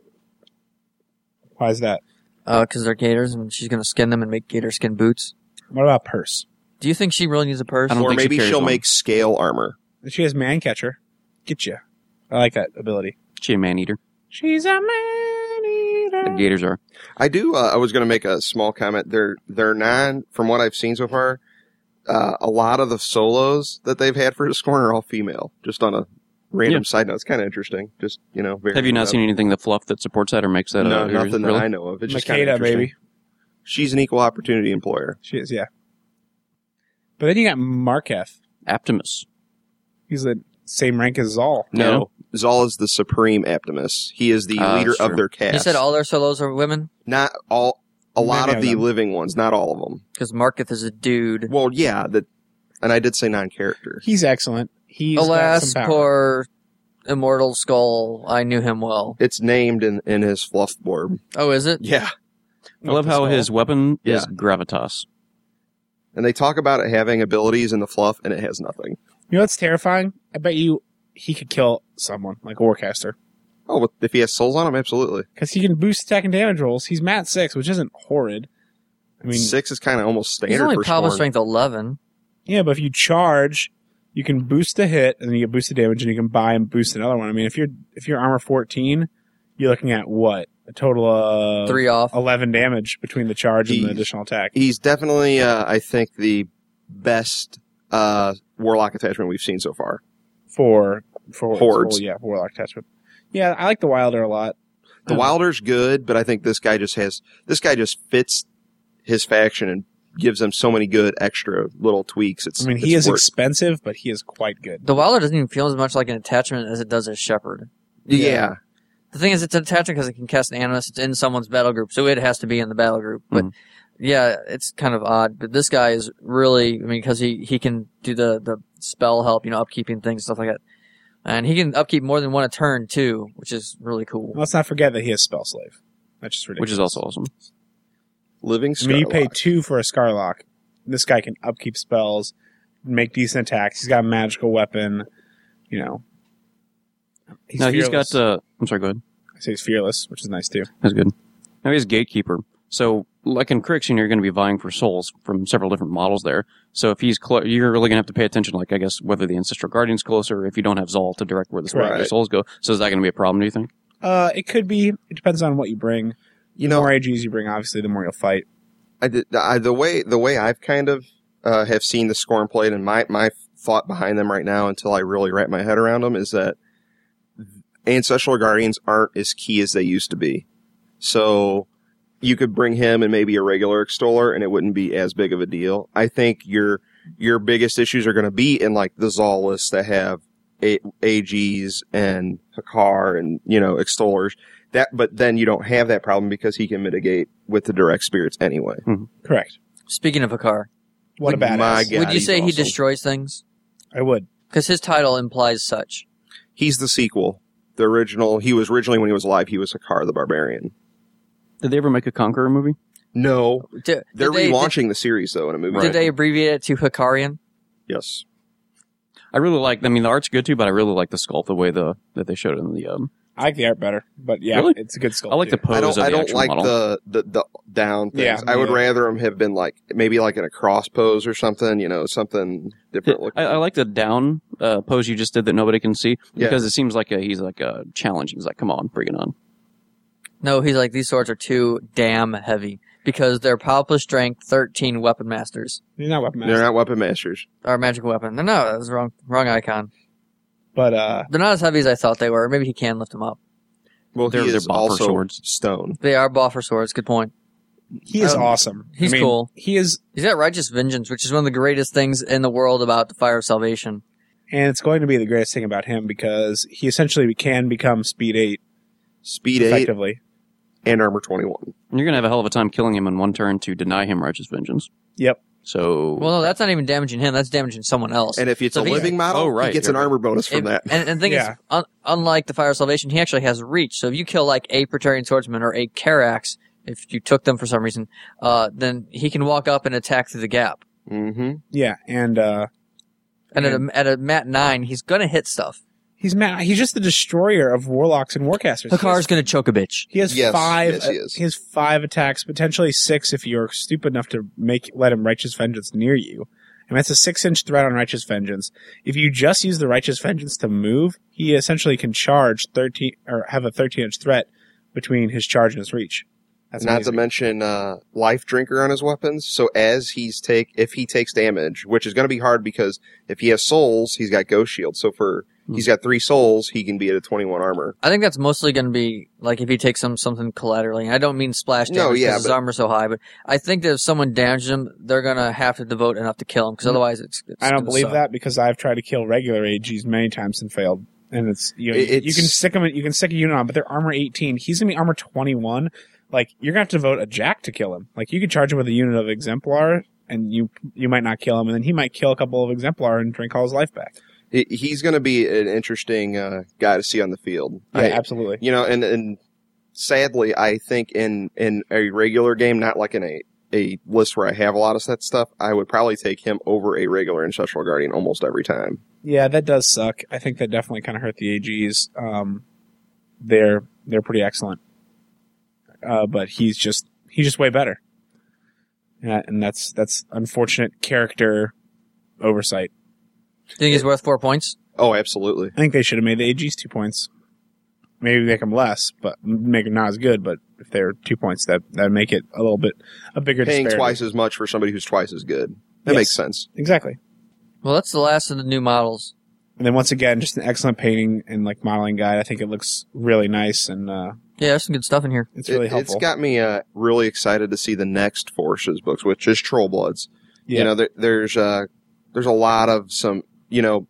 Speaker 4: Why is that?
Speaker 2: because they're gators and she's going to skin them and make gator skin boots.
Speaker 4: What about purse?
Speaker 2: Do you think she really needs a purse?
Speaker 1: I don't
Speaker 3: Or
Speaker 1: think she
Speaker 3: maybe
Speaker 1: carries
Speaker 3: she'll
Speaker 1: one.
Speaker 3: make scale armor.
Speaker 4: She has man catcher. Get you. I like that ability.
Speaker 1: She a man eater.
Speaker 4: She's a man eater.
Speaker 1: The Gators are.
Speaker 3: I do. Uh, I was going to make a small comment. They're they're non. From what I've seen so far, uh, a lot of the solos that they've had for Scorn are all female. Just on a random
Speaker 1: Yeah.
Speaker 3: side note, it's kind of interesting. Just you know, very
Speaker 1: Have you not seen anything that fluff that supports that or makes that?
Speaker 3: No,
Speaker 1: uh,
Speaker 3: nothing
Speaker 1: really?
Speaker 3: that I know of. It's just kind of
Speaker 4: Makeda,
Speaker 3: interesting.
Speaker 4: baby.
Speaker 3: She's an equal opportunity employer.
Speaker 4: She is, yeah. But then you got Marketh.
Speaker 1: Optimus.
Speaker 4: He's the same rank as Zal.
Speaker 3: No, Zal is the supreme Optimus. He is the
Speaker 1: Ah,
Speaker 3: leader
Speaker 1: that's
Speaker 3: of
Speaker 1: true.
Speaker 3: their cast.
Speaker 2: You said all their solos are women
Speaker 3: not all. A lot
Speaker 4: Many
Speaker 3: of
Speaker 4: of
Speaker 3: the
Speaker 4: them.
Speaker 3: living ones, not all of them.
Speaker 2: because Marketh is a dude.
Speaker 3: Well, yeah, that, and I did say non-character.
Speaker 4: He's excellent. He's got
Speaker 2: Alas,
Speaker 4: some power.
Speaker 2: poor Immortal Skull. I knew him well.
Speaker 3: It's named in in his fluff blurb.
Speaker 2: Oh, is it?
Speaker 3: Yeah,
Speaker 1: I love how his weapon is
Speaker 3: Yeah.
Speaker 1: gravitas.
Speaker 3: and they talk about it having abilities in the fluff, and it has nothing.
Speaker 4: You know what's terrifying? I bet you he could kill someone, like a Warcaster.
Speaker 3: Oh, but if he has souls on him, absolutely.
Speaker 4: Because he can boost attack and damage rolls. He's mat six, which isn't horrid. I mean,
Speaker 3: Six is kind of almost standard
Speaker 2: He's only
Speaker 3: for
Speaker 2: power
Speaker 3: Scorn.
Speaker 2: strength eleven.
Speaker 4: yeah, but if you charge you can boost a hit and then you get boosted damage, and you can buy and boost another one. I mean, if you're if you're armor fourteen, you're looking at what a total of
Speaker 2: Three off.
Speaker 4: eleven damage between the charge and the
Speaker 3: He's-
Speaker 4: additional attack.
Speaker 3: He's definitely, uh, I think, the best uh, Warlock attachment we've seen so far.
Speaker 4: For for
Speaker 3: Hordes.
Speaker 4: for- yeah, for Warlock attachment. Yeah, I like the Wilder a lot.
Speaker 3: The
Speaker 4: Um,
Speaker 3: Wilder's good, but I think this guy just has this guy just fits his faction and gives them so many good extra little tweaks. It's
Speaker 4: I mean, he
Speaker 3: it's
Speaker 4: is
Speaker 3: worth-
Speaker 4: expensive, but he is quite good.
Speaker 2: The Wilder doesn't even feel as much like an attachment as it does as Shepherd.
Speaker 3: yeah.
Speaker 2: The thing is, it's an attachment because it can cast an animus. It's in someone's battle group, so it has to be in the battle group. But
Speaker 1: Mhm.
Speaker 2: yeah, it's kind of odd. But this guy is really, I mean, because he, he can do the, the spell help, you know, upkeeping things, stuff like that. And he can upkeep more than one a turn, too, which is really cool.
Speaker 4: Let's not forget that he has Spell Slave. That's just ridiculous.
Speaker 1: Which is also awesome.
Speaker 3: Living
Speaker 4: I mean, you pay
Speaker 3: Scarlock.
Speaker 4: two for a Scarlock. This guy can upkeep spells, make decent attacks. He's got a magical weapon. You know, he's
Speaker 1: Now he's
Speaker 4: fearless.
Speaker 1: got. Uh, I'm sorry. Go ahead.
Speaker 4: I say he's fearless, which is nice too.
Speaker 1: That's good. Now he has Gatekeeper. So, like in Crixin, you're going to be vying for souls from several different models there. So if he's clo- you're really going to have to pay attention, like, I guess, whether the Ancestral Guardian's closer, if you don't have Zal to direct where the
Speaker 3: Right.
Speaker 1: your souls go. So is that going to be a problem, do you think?
Speaker 4: Uh, it could be. It depends on what you bring.
Speaker 3: You
Speaker 4: The
Speaker 3: know,
Speaker 4: more A Gs you bring, obviously, the more you'll fight.
Speaker 3: I did, I, the way the way I've kind of uh, have seen the Scorn played, and my my thought behind them right now, until I really wrap my head around them, is that Ancestral Guardians aren't as key as they used to be. So you could bring him and maybe a regular Extoller, and it wouldn't be as big of a deal. I think your your biggest issues are going to be in like the Zal lists that have a- AGs and Hakar and you know Extollers. That, but then you don't have that problem because he can mitigate with the direct spirits anyway.
Speaker 4: Correct.
Speaker 2: Speaking of Hakar,
Speaker 4: What a
Speaker 2: Would-
Speaker 4: badass.
Speaker 3: my God.
Speaker 2: would you
Speaker 3: he's
Speaker 2: say he
Speaker 3: awesome.
Speaker 2: destroys things?
Speaker 4: I would.
Speaker 2: Because his title implies such.
Speaker 3: He's the sequel. The original, he was originally, when he was alive, he was Hakar the Barbarian.
Speaker 1: Did they ever make a Conqueror movie?
Speaker 3: No.
Speaker 2: Did,
Speaker 3: They're
Speaker 2: did they,
Speaker 3: relaunching the series, though, in a movie.
Speaker 2: Did, did they abbreviate it to Hakarian?
Speaker 3: Yes.
Speaker 1: I really like. I mean, the art's good too, but I really like the sculpt, the way the that they showed it in the. Um,
Speaker 4: I like the art better, but yeah,
Speaker 1: Really?
Speaker 4: it's a good sculpt.
Speaker 1: I like the
Speaker 4: too.
Speaker 1: pose
Speaker 3: I don't,
Speaker 1: of the
Speaker 3: I don't
Speaker 1: actual
Speaker 3: like
Speaker 1: model.
Speaker 3: the, the, the down things.
Speaker 4: Yeah,
Speaker 3: I would
Speaker 4: yeah.
Speaker 3: rather him have been like, maybe like in a cross pose or something, you know, something different looking.
Speaker 1: I, I like the down uh, pose you just did that nobody can see
Speaker 3: Yeah.
Speaker 1: because it seems like a, he's like a challenge. He's like, come on, bring it on.
Speaker 2: No, he's like, these swords are too damn heavy. Because they're powerful strength, thirteen weapon masters.
Speaker 4: He's not weapon
Speaker 3: They're
Speaker 4: master.
Speaker 3: not weapon masters.
Speaker 2: Or magical weapon. No, no, that was wrong. Wrong icon.
Speaker 4: But uh,
Speaker 2: They're not as heavy as I thought they were. Maybe he can lift them up.
Speaker 3: Well,
Speaker 1: They're-
Speaker 3: he
Speaker 1: they're
Speaker 3: is
Speaker 1: boffer
Speaker 3: also
Speaker 1: swords.
Speaker 3: stone.
Speaker 2: They are boffer swords. Good point.
Speaker 4: he is
Speaker 2: Um,
Speaker 4: awesome.
Speaker 2: he's
Speaker 4: I mean,
Speaker 2: cool.
Speaker 4: He is,
Speaker 2: He's got righteous vengeance, which is one of the greatest things in the world about the Fire of Salvation.
Speaker 4: and it's going to be the greatest thing about him because he essentially can become speed eight
Speaker 3: Speed eight
Speaker 4: effectively.
Speaker 3: and armor twenty-one.
Speaker 1: And you're gonna have a hell of a time killing him in one turn to deny him righteous vengeance.
Speaker 4: Yep.
Speaker 1: So
Speaker 2: Well, no, that's not even damaging him. That's damaging someone else.
Speaker 3: And if it's
Speaker 2: So
Speaker 3: a
Speaker 2: if he-
Speaker 3: living model,
Speaker 1: Oh, right,
Speaker 3: he gets
Speaker 1: you're
Speaker 3: an
Speaker 1: right.
Speaker 3: armor bonus from
Speaker 2: If-
Speaker 3: that.
Speaker 2: And, and the thing
Speaker 4: Yeah.
Speaker 2: is, un- unlike the Fire of Salvation, he actually has reach. So if you kill like a Praetorian Swordsman or a Carax, if you took them for some reason, uh, then he can walk up and attack through the gap.
Speaker 3: Mm-hmm.
Speaker 4: Yeah, and uh,
Speaker 2: And at a, at a mat nine, he's gonna hit stuff.
Speaker 4: he's ma- he's just the destroyer of warlocks and warcasters. He has-
Speaker 2: Hakar's gonna choke a bitch.
Speaker 4: He has
Speaker 3: Yes,
Speaker 4: five.
Speaker 3: yes, he is.
Speaker 4: he has five attacks, potentially six if you're stupid enough to make let him righteous vengeance near you. And that's a six-inch threat on righteous vengeance. If you just use the righteous vengeance to move, he essentially can charge thirteen or have a thirteen-inch threat between his charge and his reach. That's
Speaker 3: Not
Speaker 4: amazing.
Speaker 3: to mention uh, life drinker on his weapons. So as he's take, if he takes damage, which is going to be hard because if he has souls, he's got ghost shield. So for he's got three souls, he can be at a twenty-one armor.
Speaker 2: I think that's mostly gonna be like if he takes some something collaterally. I don't mean splash damage
Speaker 3: No,
Speaker 2: because
Speaker 3: yeah,
Speaker 2: his
Speaker 3: but-
Speaker 2: armor's so high, but I think that if someone damages him, they're gonna have to devote enough to kill him because otherwise it's. it's
Speaker 4: I don't
Speaker 2: gonna
Speaker 4: believe
Speaker 2: suck.
Speaker 4: that because I've tried to kill regular A Gs many times and failed. And it's you know,
Speaker 3: It- it's-
Speaker 4: you can stick them. You can stick a unit on, but they're armor eighteen. He's gonna be armor twenty-one. Like you're gonna have to vote a jack to kill him. Like you could charge him with a unit of exemplar, and you you might not kill him, and then he might kill a couple of exemplar and drink all his life back.
Speaker 3: He- He's going to be an interesting uh, guy to see on the field.
Speaker 4: Yeah,
Speaker 3: I-
Speaker 4: absolutely.
Speaker 3: You know, and and sadly, I think in in a regular game, not like in a a list where I have a lot of that stuff, I would probably take him over a regular Ancestral Guardian almost every time.
Speaker 4: Yeah, that does suck. I think that definitely kind of hurt the A Gs. Um, they're they're pretty excellent, uh, but he's just he's just way better, and, and that's that's unfortunate character oversight.
Speaker 2: you think he's worth four points?
Speaker 3: Oh, absolutely.
Speaker 4: I think they should have made the A Gs two points. Maybe make them less, but make them not as good. But if they're two points, that that would make it a little bit a bigger
Speaker 3: Paying
Speaker 4: disparity.
Speaker 3: twice as much for somebody who's twice as good. That
Speaker 4: Yes.
Speaker 3: makes sense.
Speaker 4: Exactly.
Speaker 2: Well, that's the last of the new models.
Speaker 4: And then once again, just an excellent painting and like modeling guide. I think it looks really nice and uh,
Speaker 2: Yeah, there's some good stuff in here.
Speaker 4: it's really
Speaker 3: It,
Speaker 4: helpful.
Speaker 3: it's got me uh, really excited to see the next Forces books, which is Troll Bloods.
Speaker 4: Yeah.
Speaker 3: You know, there, there's uh, there's a lot of some, you know,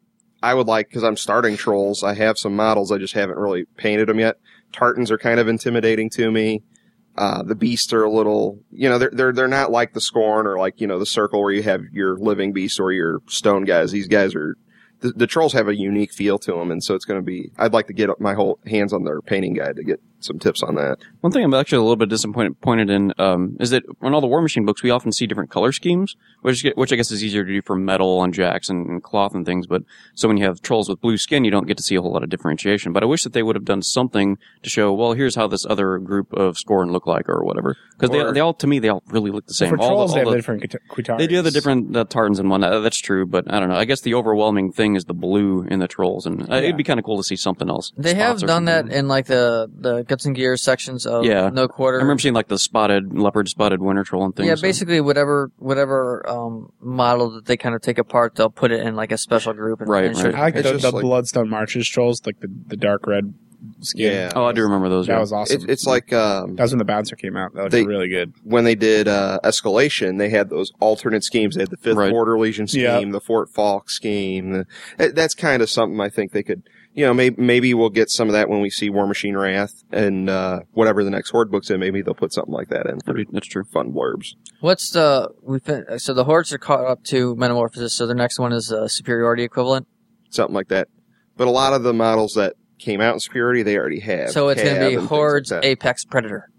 Speaker 3: I would like, because I'm starting Trolls, I have some models, I just haven't really painted them yet. Tartans are kind of intimidating to me. Uh, the beasts are a little, you know, they're, they're, they're not like the Scorn or like, you know, the Circle where you have your living beast or your stone guys. These guys are, the, the Trolls have a unique feel to them. And so it's going to be, I'd like to get my whole hands on their painting guide to get some tips on that.
Speaker 1: One thing I'm actually a little bit disappointed pointed in um, is that on all the War Machine books, we often see different color schemes, which which I guess is easier to do for metal and jacks and, and cloth and things. But so when you have trolls with blue skin, you don't get to see a whole lot of differentiation. But I wish that they would have done something to show, well, here's how this other group of Scorn look like or whatever. Because they,
Speaker 3: Or-
Speaker 1: they all, to me, they all really look the same.
Speaker 4: For
Speaker 1: all
Speaker 4: trolls,
Speaker 1: the,
Speaker 4: they
Speaker 1: all
Speaker 4: have
Speaker 1: the,
Speaker 4: different Quitaris.
Speaker 1: they do have the different uh, Tartans and whatnot. That's true, but I don't know. I guess the overwhelming thing is the blue in the trolls, and uh,
Speaker 4: Yeah.
Speaker 1: it'd be kind of cool to see something else.
Speaker 2: They have
Speaker 1: Spots or
Speaker 2: done that
Speaker 1: something.
Speaker 2: in like the, the Guts and Gears sections of
Speaker 1: Yeah.
Speaker 2: No Quarter.
Speaker 1: I remember seeing like the spotted leopard, spotted winter troll and things.
Speaker 2: Yeah,
Speaker 1: so-
Speaker 2: basically whatever whatever um, model that they kind of take apart, they'll put it in like a special group. And,
Speaker 1: Right,
Speaker 2: and show
Speaker 1: right.
Speaker 4: I like
Speaker 3: It's
Speaker 4: the,
Speaker 3: just
Speaker 4: the
Speaker 3: like-
Speaker 4: Bloodstone Marches trolls, like the, the dark red skin.
Speaker 3: Yeah.
Speaker 1: Oh, I do remember those.
Speaker 4: That
Speaker 1: yeah.
Speaker 4: was awesome.
Speaker 3: It, it's like, um,
Speaker 4: that was when the bouncer came out. That looked
Speaker 3: They-
Speaker 4: really good.
Speaker 3: when they did uh, Escalation, they had those alternate schemes. They had the Fifth
Speaker 1: Right.
Speaker 3: Border Legion scheme,
Speaker 4: Yeah.
Speaker 3: the Fort Falk scheme. The, that- that's kind of something I think they could, you know, maybe, maybe we'll get some of that when we see War Machine Wrath and uh, whatever the next Horde book's in. Maybe they'll put something like that in for
Speaker 1: That'd be- That's true.
Speaker 3: fun blurbs.
Speaker 2: What's the we fin- so the hordes are caught up to Metamorphosis, so the next one is uh, superiority equivalent.
Speaker 3: Something like that. But a lot of the models that came out in Superiority, they already have.
Speaker 2: So it's going
Speaker 3: Cab
Speaker 2: to be
Speaker 3: and things
Speaker 2: hordes
Speaker 3: like that.
Speaker 2: Apex Predator.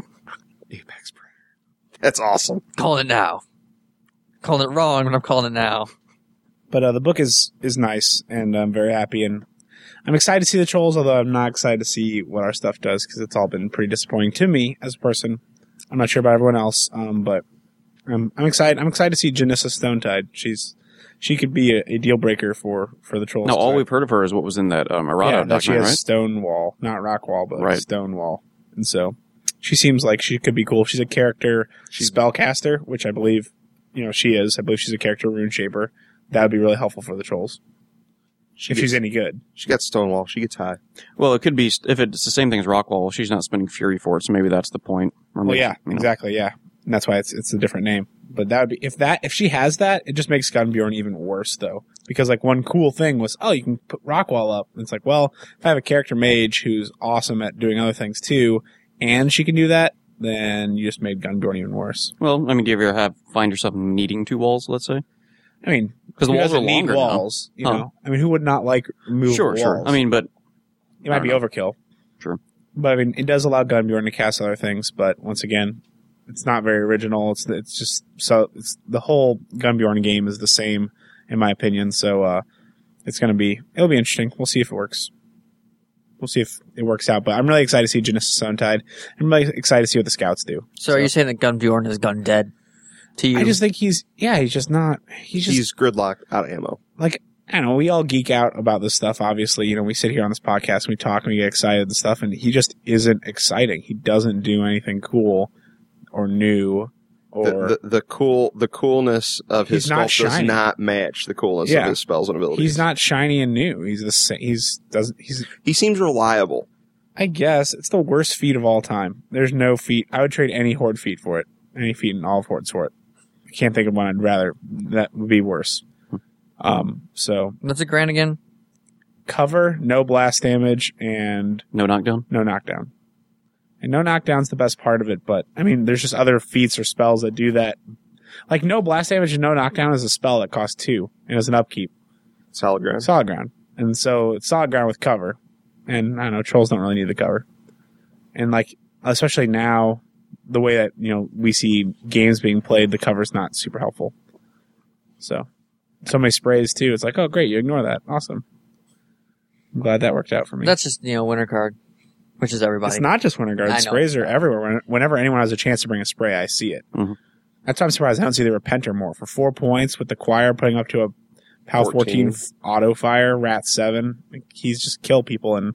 Speaker 3: Apex Predator. That's awesome.
Speaker 2: Calling it now. Calling it wrong, but I'm calling it now.
Speaker 4: But uh, the book is is nice, and I'm very happy. And I'm excited to see the trolls, although I'm not excited to see what our stuff does, because it's all been pretty disappointing to me as a person. I'm not sure about everyone else, um, but I'm, I'm excited. I'm excited to see Janissa Stonetide. She's she could be a, a deal breaker for, for the trolls.
Speaker 1: No, all
Speaker 4: tonight.
Speaker 1: we've heard of her is what was in that um, errata
Speaker 4: yeah, that she
Speaker 1: document,
Speaker 4: has
Speaker 1: right?
Speaker 4: Stonewall, not Rockwall, but
Speaker 1: Right.
Speaker 4: Stonewall, and so she seems like she could be cool. She's a character spellcaster, which I believe, you know, she is. I believe she's a character rune shaper. That would be really helpful for the trolls
Speaker 3: She
Speaker 4: if
Speaker 3: gets,
Speaker 4: she's any good.
Speaker 3: she got Stonewall. She gets high.
Speaker 1: Well, it could be if it's the same thing as Rockwall. She's not spending Fury for it, so maybe that's the point. Or
Speaker 4: Well,
Speaker 1: maybe,
Speaker 4: yeah,
Speaker 1: you know.
Speaker 4: exactly, yeah. And that's why it's it's a different name. But that would be if that if she has that, it just makes Gunbjorn even worse though. Because like one cool thing was, oh, you can put Rockwall up. And it's like, well, if I have a character mage who's awesome at doing other things too, and she can do that, then you just made Gunbjorn even worse.
Speaker 1: Well, I mean, do you ever have find yourself needing two walls? Let's say
Speaker 4: I mean,
Speaker 1: because the
Speaker 4: who
Speaker 1: walls are
Speaker 4: doesn't need
Speaker 1: longer now.
Speaker 4: walls, you
Speaker 1: Huh.
Speaker 4: know. I mean, who would not like movable
Speaker 1: Sure,
Speaker 4: walls?
Speaker 1: sure. I mean, but
Speaker 4: it might
Speaker 1: I
Speaker 4: be
Speaker 1: don't know.
Speaker 4: overkill.
Speaker 1: Sure.
Speaker 4: But I mean, it does allow Gunbjorn to cast other things. But once again, it's not very original. It's it's just so it's, the whole Gunbjorn game is the same in my opinion. So uh, it's gonna be it'll be interesting. We'll see if it works. We'll see if it works out. But I'm really excited to see Genesis Stonetide. I'm really excited to see what the scouts do.
Speaker 2: So, are you saying that Gunbjorn has gone dead to you?
Speaker 4: I just think he's yeah he's just not he's just
Speaker 3: He's gridlock out of ammo.
Speaker 4: like I don't know, we all geek out about this stuff, obviously. You know, we sit here on this podcast and we talk and we get excited and stuff, and he just isn't exciting. He doesn't do anything cool or new or
Speaker 3: The, the, the cool, the coolness of his
Speaker 4: He's not
Speaker 3: sculpt does
Speaker 4: shiny.
Speaker 3: not match the coolness
Speaker 4: Yeah.
Speaker 3: of his spells and abilities.
Speaker 4: he's not shiny and new. He's the same he's doesn't he's
Speaker 3: He seems reliable.
Speaker 4: I guess it's the worst feat of all time. There's no feat. I would trade any horde feat for it. Any feat in all of hordes for it. I can't think of one I'd rather that would be worse. Um so
Speaker 2: What's it grant again?
Speaker 4: cover, no blast damage, and
Speaker 1: no knockdown.
Speaker 4: no knockdown. And no knockdown's the best part of it, but I mean, there's just other feats or spells that do that. Like no blast damage and no knockdown is a spell that costs two and is an upkeep.
Speaker 3: Solid ground.
Speaker 4: Solid ground. And so it's solid ground with cover. And I don't know, trolls don't really need the cover. And like, especially now, the way that, you know, we see games being played, the cover's not super helpful. So, so many sprays too. It's like, oh great, you ignore that. Awesome. I'm glad that worked out for me.
Speaker 2: That's just, you know, winter card, which is everybody.
Speaker 4: It's not just winter guard.
Speaker 2: I know.
Speaker 4: Sprays are everywhere. When- Whenever anyone has a chance to bring a spray, I see it.
Speaker 1: Mhm.
Speaker 4: That's why I'm surprised I don't see the Repenter more. For four points with the choir putting up to a Pal
Speaker 3: fourteen.
Speaker 4: fourteen, auto fire, Rat seven. Like, he's just kill people and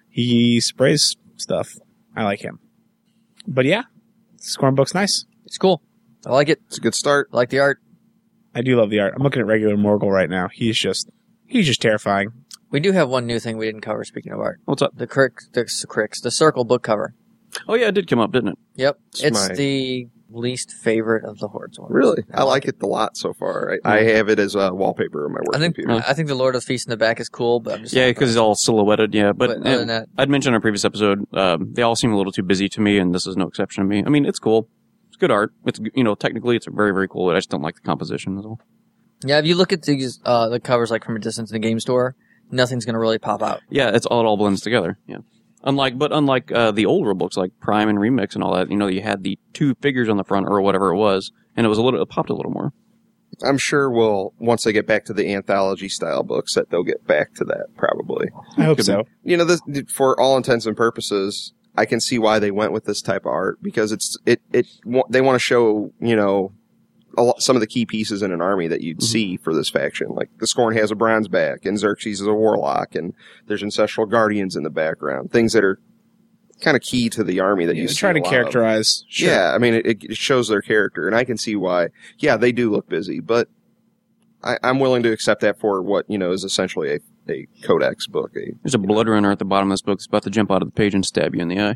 Speaker 4: he sprays stuff. I like him. But yeah, Scorn book's nice.
Speaker 2: It's cool. I like it.
Speaker 3: It's a good start.
Speaker 2: I like the art.
Speaker 4: I do love the art. I'm looking at regular Morgul right now. He's just he's just terrifying.
Speaker 2: We do have one new thing we didn't cover, speaking of art.
Speaker 1: What's up?
Speaker 2: The Crick, the Cricks, the Circle book cover.
Speaker 1: Oh yeah, it did come up, didn't it?
Speaker 2: Yep.
Speaker 3: It's
Speaker 2: It's
Speaker 3: my-
Speaker 2: the least favorite of the Hordes ones.
Speaker 3: Really? I,
Speaker 2: I
Speaker 3: like
Speaker 2: like
Speaker 3: it a lot so far. I, I have it as a wallpaper on my work
Speaker 2: I think
Speaker 3: computer.
Speaker 2: I think the Lord of the Feast in the back is cool, but I'm just
Speaker 1: Yeah,
Speaker 2: not
Speaker 1: because it's all silhouetted. Yeah, but,
Speaker 2: But other than
Speaker 1: uh,
Speaker 2: that-
Speaker 1: I'd mentioned in a previous episode, um, they all seem a little too busy to me, and this is no exception to me. I mean, it's cool. It's good art. It's you know technically it's very very cool. I just don't like the composition. As well.
Speaker 2: Yeah, if you look at these uh, the covers like from a distance in the game store, nothing's gonna really pop out.
Speaker 1: Yeah, it's all it all blends together. Yeah. Unlike, but unlike uh, the older books like Prime and Remix and all that, you know, you had the two figures on the front or whatever it was, and it was a little, it popped a little more.
Speaker 3: I'm sure we'll, once they get back to the anthology style books, that they'll get back to that probably.
Speaker 4: I hope
Speaker 1: Could
Speaker 4: so.
Speaker 3: You know, this, for all intents and purposes, I can see why they went with this type of art because it's, it, it, they want to show, you know, a lot, some of the key pieces in an army that you'd
Speaker 1: Mhm.
Speaker 3: see for this faction. Like the Scorn has a bronze back and Xerxes is a warlock and there's ancestral guardians in the background. Things that are kind of key to the army that
Speaker 4: Yeah,
Speaker 3: you see
Speaker 4: try
Speaker 3: a
Speaker 4: to
Speaker 3: lot of.
Speaker 4: characterize. Sure.
Speaker 3: Yeah, I mean, it, it shows their character, and I can see why. Yeah, they do look busy, but I, I'm willing to accept that for what, you know, is essentially a, a codex book. A,
Speaker 1: There's a blood runner at the bottom of this book that's about to jump out of the page and stab you in the eye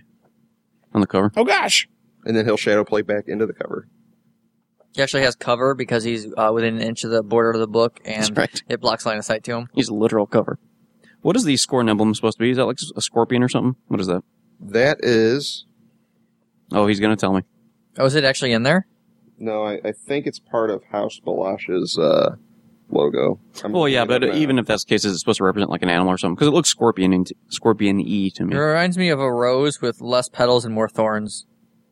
Speaker 1: on the cover.
Speaker 4: Oh gosh.
Speaker 3: and then he'll shadow play back into the cover.
Speaker 2: He actually has cover because he's uh, within an inch of the border of the book,
Speaker 1: That's
Speaker 2: and
Speaker 1: right.
Speaker 2: it blocks line of sight to him.
Speaker 1: He's a literal cover. What is the Scorn emblem supposed to be? Is that like a scorpion or something? What is that?
Speaker 3: That is,
Speaker 1: Oh, he's going to tell me.
Speaker 2: Oh, is it actually in there?
Speaker 3: no, I, I think it's part of House Balash's uh, logo. I'm
Speaker 1: Well, yeah,
Speaker 3: looking
Speaker 1: but
Speaker 3: it up now.
Speaker 1: even if that's the case, is it supposed to represent like an animal or something? Because it looks scorpion scorpion-y to
Speaker 2: It
Speaker 1: me.
Speaker 2: reminds me of a rose with less petals and more thorns.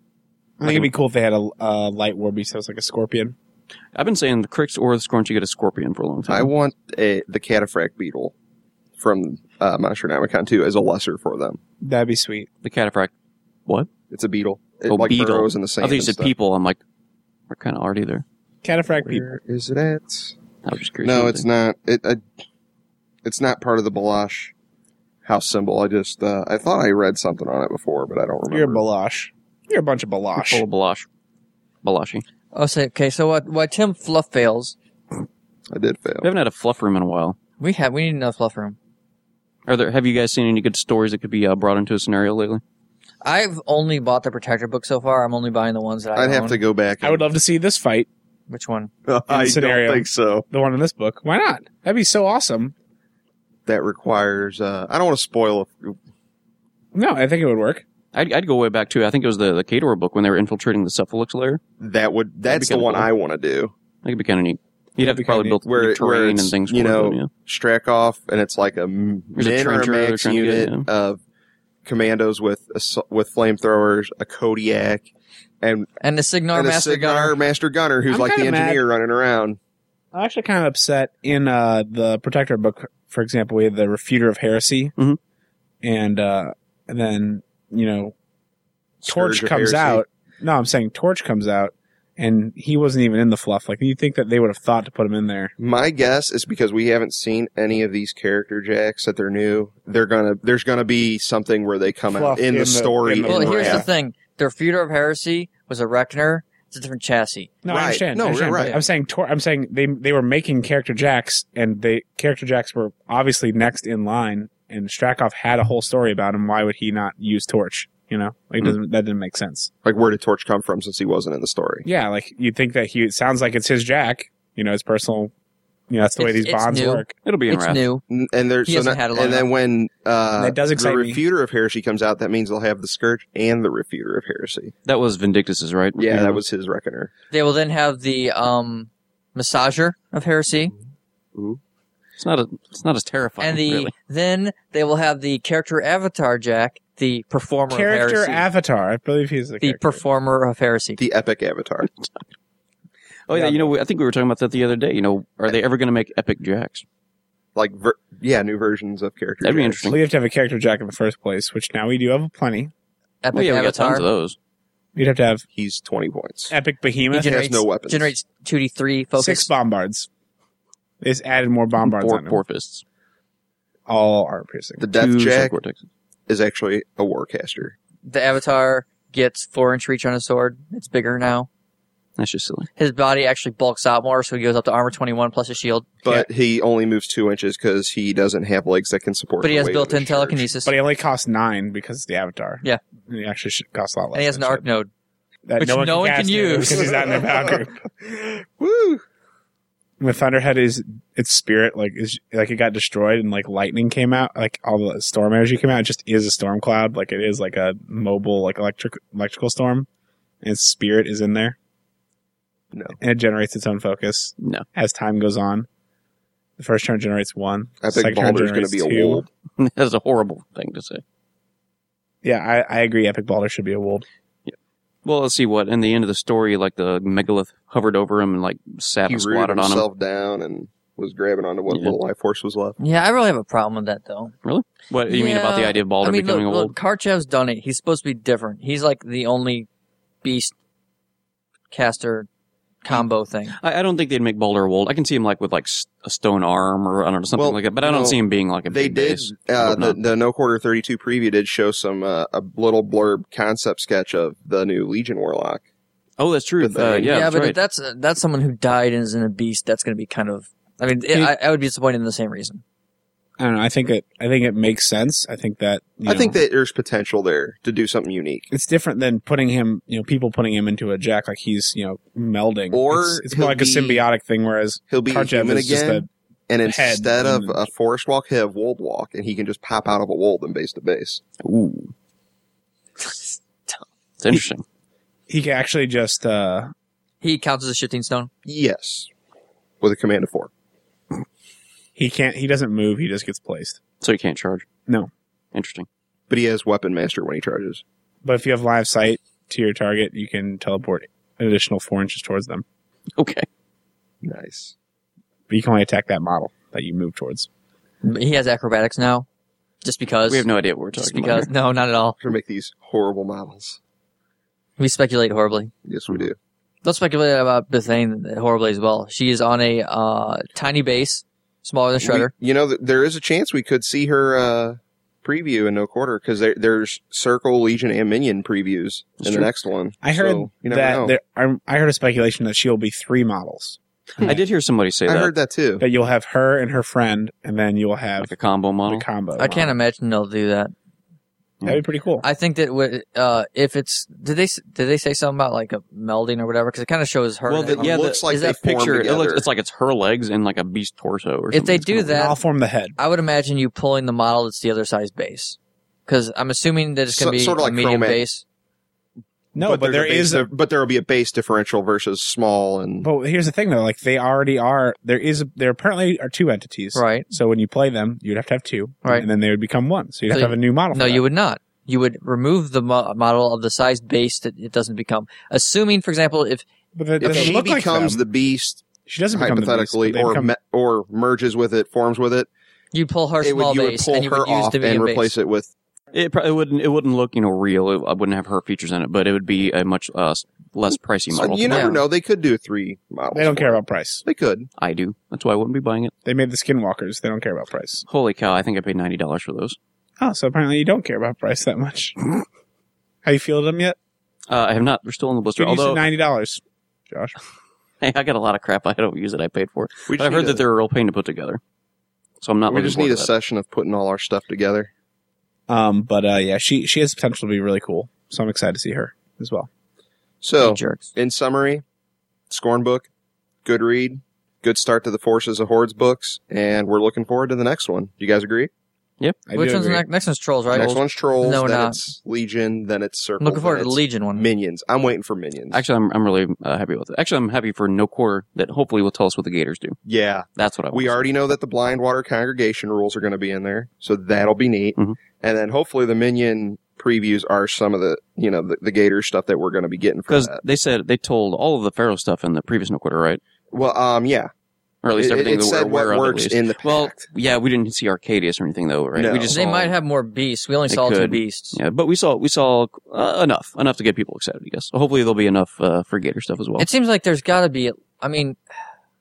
Speaker 4: I think it'd be cool if they had a uh, light warbeast that was like a scorpion.
Speaker 1: I've been saying the Cricks or the Scorn should get a scorpion for a long time.
Speaker 3: I want a, the Cataphract beetle from uh, Monsternomicon two as a lesser for them.
Speaker 4: That'd be sweet.
Speaker 1: the cataphract. What?
Speaker 3: It's a beetle. It
Speaker 1: Oh,
Speaker 3: like
Speaker 1: beetle.
Speaker 3: burrows in the
Speaker 1: I
Speaker 3: sand.
Speaker 1: thought you
Speaker 3: and
Speaker 1: said
Speaker 3: stuff.
Speaker 1: people. I'm like, what kind of arty there?
Speaker 4: Cataphract people.
Speaker 3: Where is it at?
Speaker 1: I was just curious.
Speaker 3: No,
Speaker 1: what
Speaker 3: it's
Speaker 1: they-
Speaker 3: not. It, I, it's not part of the Balash house symbol. I just, uh, I thought I read something on it before, but I don't remember.
Speaker 4: You're a Balash. You're a bunch of
Speaker 1: Full
Speaker 4: Balash.
Speaker 1: of Balash. Balashi.
Speaker 2: Oh, say okay. So what? Why Tim Fluff fails?
Speaker 3: I did fail.
Speaker 1: We haven't had a fluff room in a while.
Speaker 2: We have. We need another Fluff room.
Speaker 1: Are there? Have you guys seen any good stories that could be uh, brought into a scenario lately?
Speaker 2: I've only bought the Protector book so far. I'm only buying the ones that I
Speaker 3: I'd have
Speaker 2: own.
Speaker 3: to go back.
Speaker 4: I would love to see this fight.
Speaker 2: Which one?
Speaker 3: I
Speaker 4: scenario.
Speaker 3: don't think so.
Speaker 4: The one in this book. Why not? That'd be so awesome.
Speaker 3: That requires. Uh, I don't want to spoil.
Speaker 4: No, I think it would work.
Speaker 1: I'd, I'd go way back too. I think it was the the Kador book when they were infiltrating the Cephalix lair.
Speaker 3: That would. That's the
Speaker 1: kinda
Speaker 3: one
Speaker 1: cool.
Speaker 3: I want to do.
Speaker 1: That could be kind of neat. You'd have to
Speaker 4: That'd be
Speaker 1: probably
Speaker 4: kinda
Speaker 1: build
Speaker 3: Where,
Speaker 1: new
Speaker 3: it- where
Speaker 1: terrain
Speaker 3: it's,
Speaker 1: and things.
Speaker 3: you
Speaker 1: for
Speaker 3: know,
Speaker 1: them, yeah.
Speaker 3: Strakoff, and it's like a m-
Speaker 1: There's a
Speaker 3: min or a
Speaker 1: trencher they're
Speaker 3: max
Speaker 1: trying to get,
Speaker 3: unit
Speaker 1: yeah.
Speaker 3: of commandos with ass- with flamethrowers, a Kodiak, and,
Speaker 2: And the Signar
Speaker 3: and a
Speaker 2: Master
Speaker 3: Signar
Speaker 2: Gunner.
Speaker 3: Master Gunner, who's
Speaker 4: I'm
Speaker 3: like the
Speaker 4: kinda mad.
Speaker 3: engineer running around.
Speaker 4: I'm actually kind of upset in uh, the Protector book, for example, we had the Refuter of Heresy.
Speaker 1: Mhm.
Speaker 4: And, uh, and then, you know, Torch
Speaker 3: Scourge of
Speaker 4: comes
Speaker 3: Heresy.
Speaker 4: out. No, I'm saying Torch comes out, and he wasn't even in the fluff. Like, you'd think that they would have thought to put him in there.
Speaker 3: My guess is because we haven't seen any of these character jacks that they're new. They're gonna. There's gonna be something where they come
Speaker 4: Fluff
Speaker 3: out in,
Speaker 4: in
Speaker 3: the
Speaker 4: the-
Speaker 3: story.
Speaker 4: in the-
Speaker 2: Well,
Speaker 3: in
Speaker 2: here's
Speaker 3: wrath.
Speaker 2: the thing: the Refuter of Heresy was a Reckoner. It's a different chassis.
Speaker 4: No,
Speaker 3: Right.
Speaker 4: I understand.
Speaker 3: No,
Speaker 4: I understand.
Speaker 3: right.
Speaker 4: I'm saying Tor- I'm saying they they were making character jacks, and they character jacks were obviously next in line. And Strakoff had a whole story about him. Why would he not use Torch? You know, like
Speaker 3: Hmm.
Speaker 4: doesn't that didn't make sense.
Speaker 3: Like, where did Torch come from since he wasn't in the story?
Speaker 4: Yeah, like you'd think that he. It sounds like it's his jack. You know, his personal. You know, that's the way
Speaker 2: It's-
Speaker 4: these
Speaker 2: it's
Speaker 4: bonds
Speaker 2: new.
Speaker 4: work.
Speaker 1: It'll be in
Speaker 2: It's
Speaker 1: Wrath.
Speaker 2: new.
Speaker 3: N- And there's
Speaker 2: He
Speaker 3: so
Speaker 2: hasn't
Speaker 3: that-
Speaker 2: had a long
Speaker 3: and then
Speaker 2: enough.
Speaker 3: when uh,
Speaker 4: That does
Speaker 3: the
Speaker 4: excite me.
Speaker 3: Refuter of Heresy comes out, that means they'll have the Scourge and the Refuter of Heresy.
Speaker 1: That was Vindictus's, right?
Speaker 3: Yeah, that was his Reckoner.
Speaker 2: They will then have the um, Massager of Heresy,
Speaker 1: It's not a. It's not as terrifying.
Speaker 2: and the
Speaker 1: really.
Speaker 2: then they will have the character Avatar Jack, the Performer
Speaker 4: Character
Speaker 2: of Heresy.
Speaker 4: avatar. I believe he's the,
Speaker 2: the
Speaker 4: character.
Speaker 2: Performer of Heresy.
Speaker 3: The Epic Avatar.
Speaker 1: Oh yeah,
Speaker 4: Yeah.
Speaker 1: you know, I think we were talking about that the other day. You know, are they ever going to make epic jacks?
Speaker 3: Like, ver- yeah, new versions of character
Speaker 1: That'd be
Speaker 3: jacks.
Speaker 1: interesting.
Speaker 4: Well, you have to have a character jack in the first place, which now we do have plenty.
Speaker 2: Epic
Speaker 1: Well, yeah, we got
Speaker 2: Avatar.
Speaker 1: tons of those.
Speaker 4: You'd have to have
Speaker 3: He's twenty points.
Speaker 4: epic
Speaker 2: He
Speaker 4: behemoth,
Speaker 3: He
Speaker 2: generates,
Speaker 3: has no weapons.
Speaker 2: generates two D three focus.
Speaker 4: six bombards. They just added more bombards
Speaker 1: Four,
Speaker 4: on him.
Speaker 1: four fists.
Speaker 4: All armor piercing.
Speaker 3: The Death
Speaker 1: Two
Speaker 3: Jack
Speaker 1: Psychocortex.
Speaker 3: is actually a Warcaster.
Speaker 2: The Avatar gets four inch reach on his sword. It's bigger now.
Speaker 1: That's just silly.
Speaker 2: His body actually bulks out more, so he goes up to armor twenty-one plus a shield.
Speaker 3: But he only moves two inches because he doesn't have legs that can support.
Speaker 2: But he
Speaker 3: the
Speaker 2: has
Speaker 3: weight of
Speaker 2: built-in
Speaker 3: his charge.
Speaker 2: telekinesis.
Speaker 4: But he only costs nine because it's the Avatar.
Speaker 2: Yeah.
Speaker 4: And he actually should cost a lot less.
Speaker 2: And he has an
Speaker 4: than
Speaker 2: arc
Speaker 4: should.
Speaker 2: node.
Speaker 4: That
Speaker 2: which no one can
Speaker 4: cast it
Speaker 2: use.
Speaker 4: because he's not in their battle group.
Speaker 3: Woo!
Speaker 4: When Thunderhead is its spirit, like is like it got destroyed and like lightning came out, like all the storm energy came out. It just is a storm cloud, like it is like a mobile, like electric electrical storm. And its spirit is in there,
Speaker 3: No.
Speaker 4: and it generates its own focus
Speaker 1: No.
Speaker 4: as time goes on. The first turn generates one.
Speaker 3: I
Speaker 4: Second
Speaker 3: think
Speaker 4: turn
Speaker 3: Baldur's going to
Speaker 4: generates
Speaker 3: be a
Speaker 4: two.
Speaker 3: wolf.
Speaker 1: That's a horrible thing to say.
Speaker 4: Yeah, I, I agree. Epic Baldur should be a wolf.
Speaker 1: Well, let's see what. In the end of the story, like the megalith hovered over him and like sat
Speaker 3: He
Speaker 1: and
Speaker 3: rooted
Speaker 1: squatted on him.
Speaker 3: himself down and was grabbing onto what
Speaker 1: Yeah.
Speaker 3: little life force was left.
Speaker 2: Yeah, I really have a problem with that, though.
Speaker 1: What you mean about the
Speaker 2: Yeah,
Speaker 1: idea of Baldur
Speaker 2: I mean,
Speaker 1: becoming
Speaker 2: look,
Speaker 1: a wolf?
Speaker 2: look, Karchev's done it. He's supposed to be different. He's like the only beast caster combo thing.
Speaker 1: I, I don't think they'd make Baldur a wolf. I can see him like with like s- a stone arm or I don't know something
Speaker 3: Well,
Speaker 1: like that. But I don't
Speaker 3: no,
Speaker 1: see him being like a
Speaker 3: They
Speaker 1: big
Speaker 3: did,
Speaker 1: base. I
Speaker 3: uh,
Speaker 1: hope
Speaker 3: the,
Speaker 1: not.
Speaker 3: the No Quarter thirty-two preview did show some, uh, a little blurb concept sketch of the new Legion Warlock.
Speaker 1: Oh, that's true.
Speaker 3: the
Speaker 1: Uh,
Speaker 3: thing.
Speaker 1: yeah, that's
Speaker 2: but
Speaker 1: right.
Speaker 2: if that's uh, that's someone who died and is in a beast, that's going to be kind of. I mean, it,
Speaker 4: He-
Speaker 2: I, I would be disappointed in the same reason.
Speaker 4: I don't know. I think it. I think it makes sense. I think that. You
Speaker 3: I think
Speaker 4: know,
Speaker 3: that there's potential there to do something unique.
Speaker 4: it's different than putting him. You know, people putting him into a jack like he's you know melding.
Speaker 3: Or
Speaker 4: it's, it's more
Speaker 3: he'll
Speaker 4: like a
Speaker 3: be-
Speaker 4: symbiotic thing. Whereas
Speaker 3: He'll be
Speaker 4: Karchev
Speaker 3: human
Speaker 4: is just
Speaker 3: again, and
Speaker 4: head
Speaker 3: instead of
Speaker 4: and-
Speaker 3: a forest walk, he'll have wold walk, and he can just pop out of a wold and base to base.
Speaker 1: Ooh, it's interesting.
Speaker 4: a, he can actually just. uh
Speaker 2: He counts as a shifting stone.
Speaker 3: Yes, with a command of four.
Speaker 4: He can't. He doesn't move. He just gets placed.
Speaker 1: So you can't charge.
Speaker 4: No.
Speaker 1: Interesting.
Speaker 3: But he has weapon master when he charges.
Speaker 4: But if you have live sight to your target, you can teleport an additional four inches towards them.
Speaker 1: Okay.
Speaker 3: Nice.
Speaker 4: But you can only attack that model that you move towards.
Speaker 2: He has acrobatics now, just because.
Speaker 1: We have no idea what we're
Speaker 2: just
Speaker 1: talking
Speaker 2: because.
Speaker 1: about.
Speaker 2: No, not at all.
Speaker 3: We're going to make these horrible models.
Speaker 2: We speculate horribly.
Speaker 3: Yes, we do.
Speaker 2: Let's speculate about Bethane horribly as well. She is on a uh, tiny base, smaller than Shredder.
Speaker 3: We, you know, th- there is a chance we could see her uh, preview in No Quarter because there, there's Circle, Legion, and Minion previews
Speaker 1: That's
Speaker 3: in
Speaker 1: true.
Speaker 3: the next one.
Speaker 4: I heard
Speaker 3: So, you never
Speaker 4: that
Speaker 3: know.
Speaker 4: there, I, I heard a speculation that she'll be three models.
Speaker 1: I did hear somebody say
Speaker 3: I
Speaker 1: that.
Speaker 3: heard that too.
Speaker 4: That you'll have her and her friend, and then you'll have
Speaker 1: Like a combo model.
Speaker 4: the combo.
Speaker 2: I can't imagine they'll do that.
Speaker 4: That'd be pretty cool.
Speaker 2: I think that wi- uh, if it's did they s- did they say something about like a melding or whatever? Because it kind of shows her.
Speaker 1: Well,
Speaker 2: and
Speaker 1: the,
Speaker 2: it-
Speaker 1: yeah, the,
Speaker 3: looks like
Speaker 2: is
Speaker 3: they
Speaker 2: that
Speaker 3: form
Speaker 1: picture, it
Speaker 3: together.
Speaker 1: looks, it's like it's her legs and like a beast torso or
Speaker 2: If
Speaker 1: something.
Speaker 2: they
Speaker 1: It's
Speaker 2: do
Speaker 1: kinda
Speaker 2: that-
Speaker 4: I'll form the head.
Speaker 2: I would imagine you pulling the model that's the other size base. Because I'm assuming that it's going
Speaker 3: So-
Speaker 2: to be
Speaker 3: sorta like
Speaker 2: a medium
Speaker 3: Chromac.
Speaker 2: base.
Speaker 4: No, but,
Speaker 3: there's
Speaker 4: there
Speaker 3: a base
Speaker 4: is a.
Speaker 3: dif- but there will be a base differential versus small and
Speaker 4: But here's the thing, though. Like they already are. There is. A, there apparently are two entities.
Speaker 2: Right.
Speaker 4: So when you play them, you'd have to have two.
Speaker 2: Right.
Speaker 4: And then they would become one. So you'd have
Speaker 2: So
Speaker 4: to have a new model.
Speaker 2: No,
Speaker 4: for
Speaker 2: you
Speaker 4: that.
Speaker 2: would not. You would remove the mo- model of the size base that it doesn't become. Assuming, for example, if
Speaker 4: But that
Speaker 3: if
Speaker 4: doesn't
Speaker 3: she
Speaker 4: look like
Speaker 3: becomes
Speaker 4: them.
Speaker 3: the beast
Speaker 4: She doesn't become
Speaker 3: hypothetically
Speaker 4: the beast, but they
Speaker 3: or
Speaker 4: become-
Speaker 3: me- or merges with it, forms with it,
Speaker 2: you pull her
Speaker 3: it would,
Speaker 2: small
Speaker 3: you would
Speaker 2: base
Speaker 3: pull
Speaker 2: and you
Speaker 3: her
Speaker 2: would use
Speaker 3: off
Speaker 2: the
Speaker 3: and
Speaker 2: medium
Speaker 3: replace
Speaker 2: base.
Speaker 3: it with
Speaker 1: It probably wouldn't. It wouldn't look, you know, real. It, I wouldn't have her features in it, but it would be a much uh, less pricey
Speaker 3: So
Speaker 1: model.
Speaker 3: you never
Speaker 2: Yeah.
Speaker 3: know. They could do three models.
Speaker 4: They don't
Speaker 3: for
Speaker 4: care
Speaker 3: it.
Speaker 4: about price.
Speaker 3: They could.
Speaker 1: I do. That's why I wouldn't be buying it.
Speaker 4: They made the skinwalkers. They don't care about price.
Speaker 1: Holy cow! I think I paid ninety dollars for those.
Speaker 4: Oh, so apparently you don't care about price that much. Have you fielded them yet?
Speaker 1: Uh, I have not. They're still in the blister.
Speaker 4: Good use of
Speaker 1: Although
Speaker 4: ninety dollars, Josh.
Speaker 1: hey, I got a lot of crap I don't use that I paid for.
Speaker 3: We
Speaker 1: But
Speaker 3: just
Speaker 1: I've heard
Speaker 3: need
Speaker 1: that
Speaker 3: a-
Speaker 1: they're a real pain to put together. So I'm not.
Speaker 3: we
Speaker 1: looking
Speaker 3: just need
Speaker 1: forward
Speaker 3: a
Speaker 1: to that.
Speaker 3: session of putting all our stuff together.
Speaker 4: Um, but uh, yeah, she she has potential to be really cool. So I'm excited to see her as well.
Speaker 3: So,
Speaker 2: You jerks.
Speaker 3: in summary, Scorn book, good read, good start to the Forces of Hordes books, and we're looking forward to the next one. Do you guys agree?
Speaker 4: I
Speaker 2: Which
Speaker 4: do
Speaker 2: one's the
Speaker 4: agree.
Speaker 2: next? Next one's Trolls, right?
Speaker 3: Next one's Trolls,
Speaker 2: No, we're
Speaker 3: then
Speaker 2: not.
Speaker 3: it's Legion, then it's Circle.
Speaker 2: I'm looking forward
Speaker 3: then
Speaker 2: to the
Speaker 3: it's
Speaker 2: Legion one.
Speaker 3: Minions. I'm waiting for Minions.
Speaker 1: Actually, I'm I'm really uh, happy with it. Actually, I'm happy for No Quarter that hopefully will tell us what the Gators do.
Speaker 3: yeah.
Speaker 1: That's what I want.
Speaker 3: We
Speaker 1: to see.
Speaker 3: already know that the Blindwater Congregation rules are going to be in there, so that'll be neat.
Speaker 1: Mhm.
Speaker 3: And then hopefully the Minion previews are some of the, you know, the, the Gator stuff that we're going to be getting for
Speaker 1: Because
Speaker 3: that.
Speaker 1: they said they told all of the Pharaoh stuff in the previous No Quarter, right?
Speaker 3: Well, um, yeah.
Speaker 1: Or at least
Speaker 3: It-
Speaker 1: everything
Speaker 3: it
Speaker 1: that we're
Speaker 3: said
Speaker 1: aware
Speaker 3: what
Speaker 1: of.
Speaker 3: works
Speaker 1: at least.
Speaker 3: in the
Speaker 1: well,
Speaker 3: pact.
Speaker 1: yeah, we didn't see Arcadius or anything though, right?
Speaker 3: No.
Speaker 1: We just
Speaker 2: They
Speaker 1: saw,
Speaker 2: might have more beasts. We only
Speaker 1: They
Speaker 2: saw two
Speaker 1: could.
Speaker 2: beasts.
Speaker 1: Yeah, but we saw we saw uh, enough enough to get people excited. I guess. So hopefully there'll be enough uh, for Gator stuff as well.
Speaker 2: It seems like there's got to be. I mean,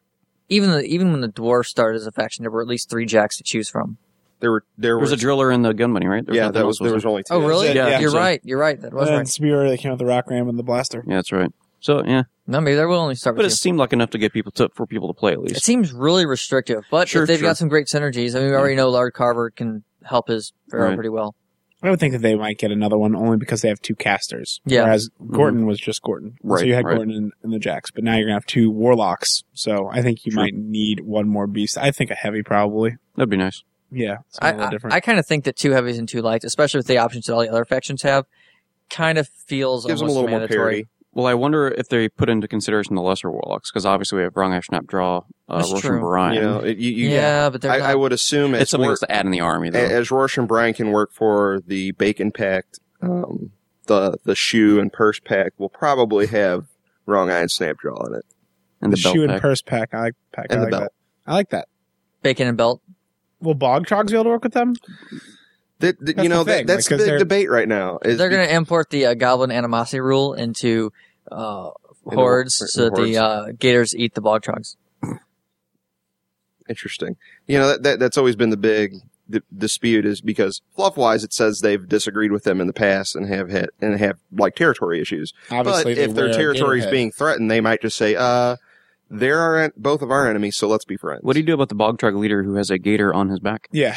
Speaker 2: even the, even when the dwarves started as a faction, there were at least three jacks to choose from.
Speaker 3: There were there,
Speaker 1: There was,
Speaker 3: was
Speaker 1: a driller and the gun bunny, right? There was
Speaker 3: yeah,
Speaker 1: nothing
Speaker 3: that was
Speaker 1: else,
Speaker 3: there was
Speaker 1: there?
Speaker 3: only two.
Speaker 2: Oh, really?
Speaker 4: it,
Speaker 1: yeah.
Speaker 2: You're
Speaker 1: So-
Speaker 2: right. You're right. That was
Speaker 4: And
Speaker 2: right.
Speaker 4: Spear, they came with the rock ram and the blaster.
Speaker 1: Yeah, that's right. So yeah,
Speaker 2: No, maybe they will only start
Speaker 1: but
Speaker 2: with
Speaker 1: it
Speaker 2: two.
Speaker 1: seemed like enough to get people to for people to play at
Speaker 2: It
Speaker 1: least.
Speaker 2: seems really restrictive, but
Speaker 1: Sure,
Speaker 2: if they've
Speaker 1: sure.
Speaker 2: got some great synergies, I mean, we already know Lard Carver can help his Pharaoh
Speaker 1: Right.
Speaker 2: pretty well.
Speaker 4: I would think that they might get another one only because they have two casters.
Speaker 2: Yeah.
Speaker 4: Whereas Gorton was just Gorton.
Speaker 1: Right,
Speaker 4: So you had
Speaker 1: right.
Speaker 4: Gorton in, in the jacks, but now you're going to have two warlocks. So I think you
Speaker 1: Sure.
Speaker 4: might need one more beast. I think a heavy probably.
Speaker 1: That'd be nice.
Speaker 4: Yeah.
Speaker 2: I,
Speaker 4: something a little
Speaker 2: I,
Speaker 4: different.
Speaker 2: I kind of think that two heavies and two lights, especially with the options that all the other factions have, kind of feels
Speaker 3: gives them a
Speaker 2: almost
Speaker 3: little more
Speaker 2: mandatory.
Speaker 3: parity.
Speaker 1: Well, I wonder if they put into consideration the lesser warlocks because obviously we have Wrong Snap Draw, uh,
Speaker 2: That's
Speaker 1: Roshan
Speaker 2: true.
Speaker 1: Brian.
Speaker 3: You know, it, you, you,
Speaker 2: Yeah, but they're
Speaker 3: I,
Speaker 2: not.
Speaker 3: I would assume
Speaker 1: it's
Speaker 3: as,
Speaker 1: something
Speaker 3: more,
Speaker 1: else to add in the army though.
Speaker 3: as Rosh and Brian can work for the Bacon Pact, um, the the shoe and purse pack will probably have Wrong Eye and Snapdraw in it.
Speaker 1: and
Speaker 4: the,
Speaker 1: the, belt
Speaker 4: shoe
Speaker 1: pack.
Speaker 4: and purse pack. I like pack.
Speaker 3: And
Speaker 4: I
Speaker 3: the
Speaker 4: like
Speaker 3: belt.
Speaker 4: that. I like that.
Speaker 2: Bacon and belt.
Speaker 4: Will Bog Trogs be able to work with them?
Speaker 3: That, that,
Speaker 4: That's
Speaker 3: you know,
Speaker 4: the thing,
Speaker 3: that, that's
Speaker 4: like, 'cause
Speaker 3: the
Speaker 4: they're-
Speaker 3: debate right now. Is
Speaker 2: They're
Speaker 3: be-
Speaker 2: going to import the uh, Goblin Animosity rule into uh,
Speaker 3: Into
Speaker 2: hordes
Speaker 3: the-
Speaker 2: so that
Speaker 3: hordes.
Speaker 2: the uh, gators eat the bog trogs.
Speaker 3: Interesting. You know, that, that that's always been the big d- dispute is because fluff-wise it says they've disagreed with them in the past and have had, and have like territory issues.
Speaker 4: Obviously,
Speaker 3: but
Speaker 4: they
Speaker 3: if their
Speaker 4: wear a
Speaker 3: territory is
Speaker 4: gator head.
Speaker 3: being threatened, they might just say, uh, they're our, en- both of our enemies, so let's be friends.
Speaker 1: What do you do about the Bog Trog leader who has a gator on his back?
Speaker 4: Yeah.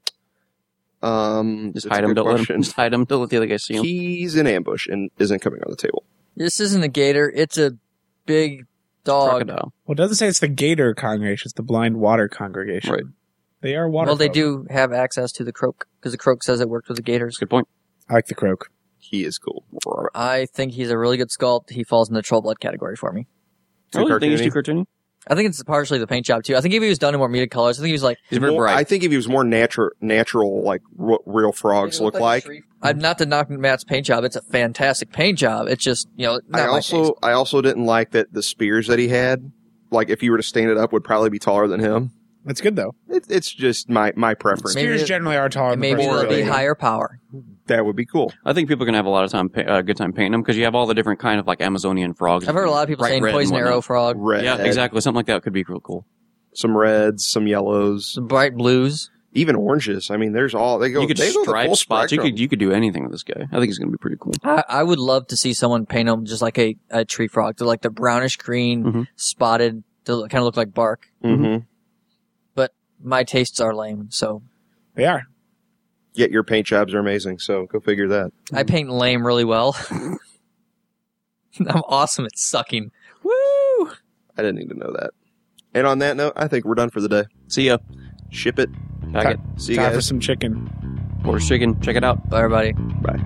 Speaker 3: Um,
Speaker 1: Just
Speaker 3: that's a
Speaker 1: hide him,
Speaker 3: good
Speaker 1: don't let him,
Speaker 3: question.
Speaker 1: just hide him, don't let the other guys see him.
Speaker 3: He's in ambush and isn't coming on the table.
Speaker 2: This isn't a gator. It's a big dog.
Speaker 1: Crocodile.
Speaker 4: Well, it doesn't say it's the Gator congregation. It's the Blind Water congregation.
Speaker 1: Right.
Speaker 4: They are water.
Speaker 2: Well, they
Speaker 4: folk.
Speaker 2: do have access to the croak because the croak says it worked with the gators.
Speaker 1: Good point.
Speaker 4: I like the croak.
Speaker 3: He is cool.
Speaker 2: I think he's a really good sculpt. He falls in the troll blood category for me.
Speaker 3: Too
Speaker 1: Oh, you think he's
Speaker 3: cartoony?
Speaker 1: too cartoony?
Speaker 2: I think it's partially the paint job too. I think if he was done in more muted colors, I think he was like
Speaker 1: He's very
Speaker 3: More-
Speaker 1: bright.
Speaker 3: I think if he was more natural, natural, like what real frogs look like.
Speaker 2: I'm not to knock Matt's paint job. It's a fantastic paint job. It's just you know not
Speaker 3: I
Speaker 2: my
Speaker 3: also,
Speaker 2: taste.
Speaker 3: I also didn't like that the spears that he had, like if you were to stand it up, would probably be taller than him.
Speaker 4: That's good though.
Speaker 3: It, it's just my my preference.
Speaker 2: Maybe
Speaker 4: Spears
Speaker 2: it-
Speaker 4: generally are taller than
Speaker 2: Maybe
Speaker 4: the
Speaker 3: more
Speaker 2: they'll be
Speaker 3: really.
Speaker 2: higher power.
Speaker 3: That would be cool.
Speaker 1: I think people are gonna have a lot of time, pa- uh, good time painting them because you have all the different kind of like Amazonian frogs.
Speaker 2: I've heard a lot of people
Speaker 1: Bright
Speaker 2: saying
Speaker 1: red and
Speaker 2: poison
Speaker 1: whatnot.
Speaker 2: arrow frog,
Speaker 3: Red,
Speaker 1: Yeah, exactly. Something like that could be real cool.
Speaker 3: Some reds, some yellows,
Speaker 2: some bright blues.
Speaker 3: even oranges. I mean, there's all they go.
Speaker 1: you could
Speaker 3: they go the
Speaker 1: stripe
Speaker 3: full
Speaker 1: spots. You
Speaker 3: spectrum.
Speaker 1: could you could do anything with this guy. I think he's gonna be pretty cool.
Speaker 2: I, I would love to see someone paint them just like a, a tree frog. They're like the brownish green,
Speaker 1: Mhm.
Speaker 2: spotted. They kind of look like bark.
Speaker 3: Mm-hmm.
Speaker 2: But my tastes are lame, so
Speaker 4: They are.
Speaker 3: Yet your paint jobs are amazing. So go figure that.
Speaker 2: I paint lame really well. I'm awesome at sucking. Woo!
Speaker 3: I didn't need to know that. And on that note, I think we're done for the day.
Speaker 1: See ya.
Speaker 3: Ship it.
Speaker 1: Pack it.
Speaker 3: See you
Speaker 4: Time for
Speaker 3: guys.
Speaker 4: some chicken.
Speaker 1: Horse chicken. Check it out.
Speaker 2: Bye, everybody.
Speaker 3: Bye.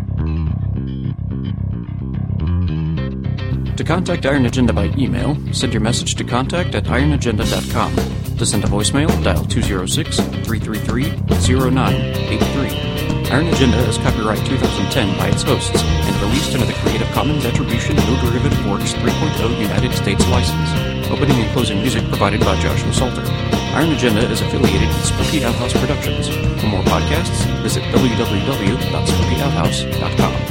Speaker 1: To contact Iron Agenda by email, send your message to contact at iron agenda dot com. To send a voicemail, dial two oh six, three three three, oh nine eight three. Iron Agenda is copyright twenty ten by its hosts and released under the Creative Commons Attribution No Derivative Works three point oh United States license. Opening and closing music provided by Joshua Salter. Iron Agenda is affiliated with Spooky Outhouse Productions. For more podcasts, visit w w w dot spooky outhouse dot com.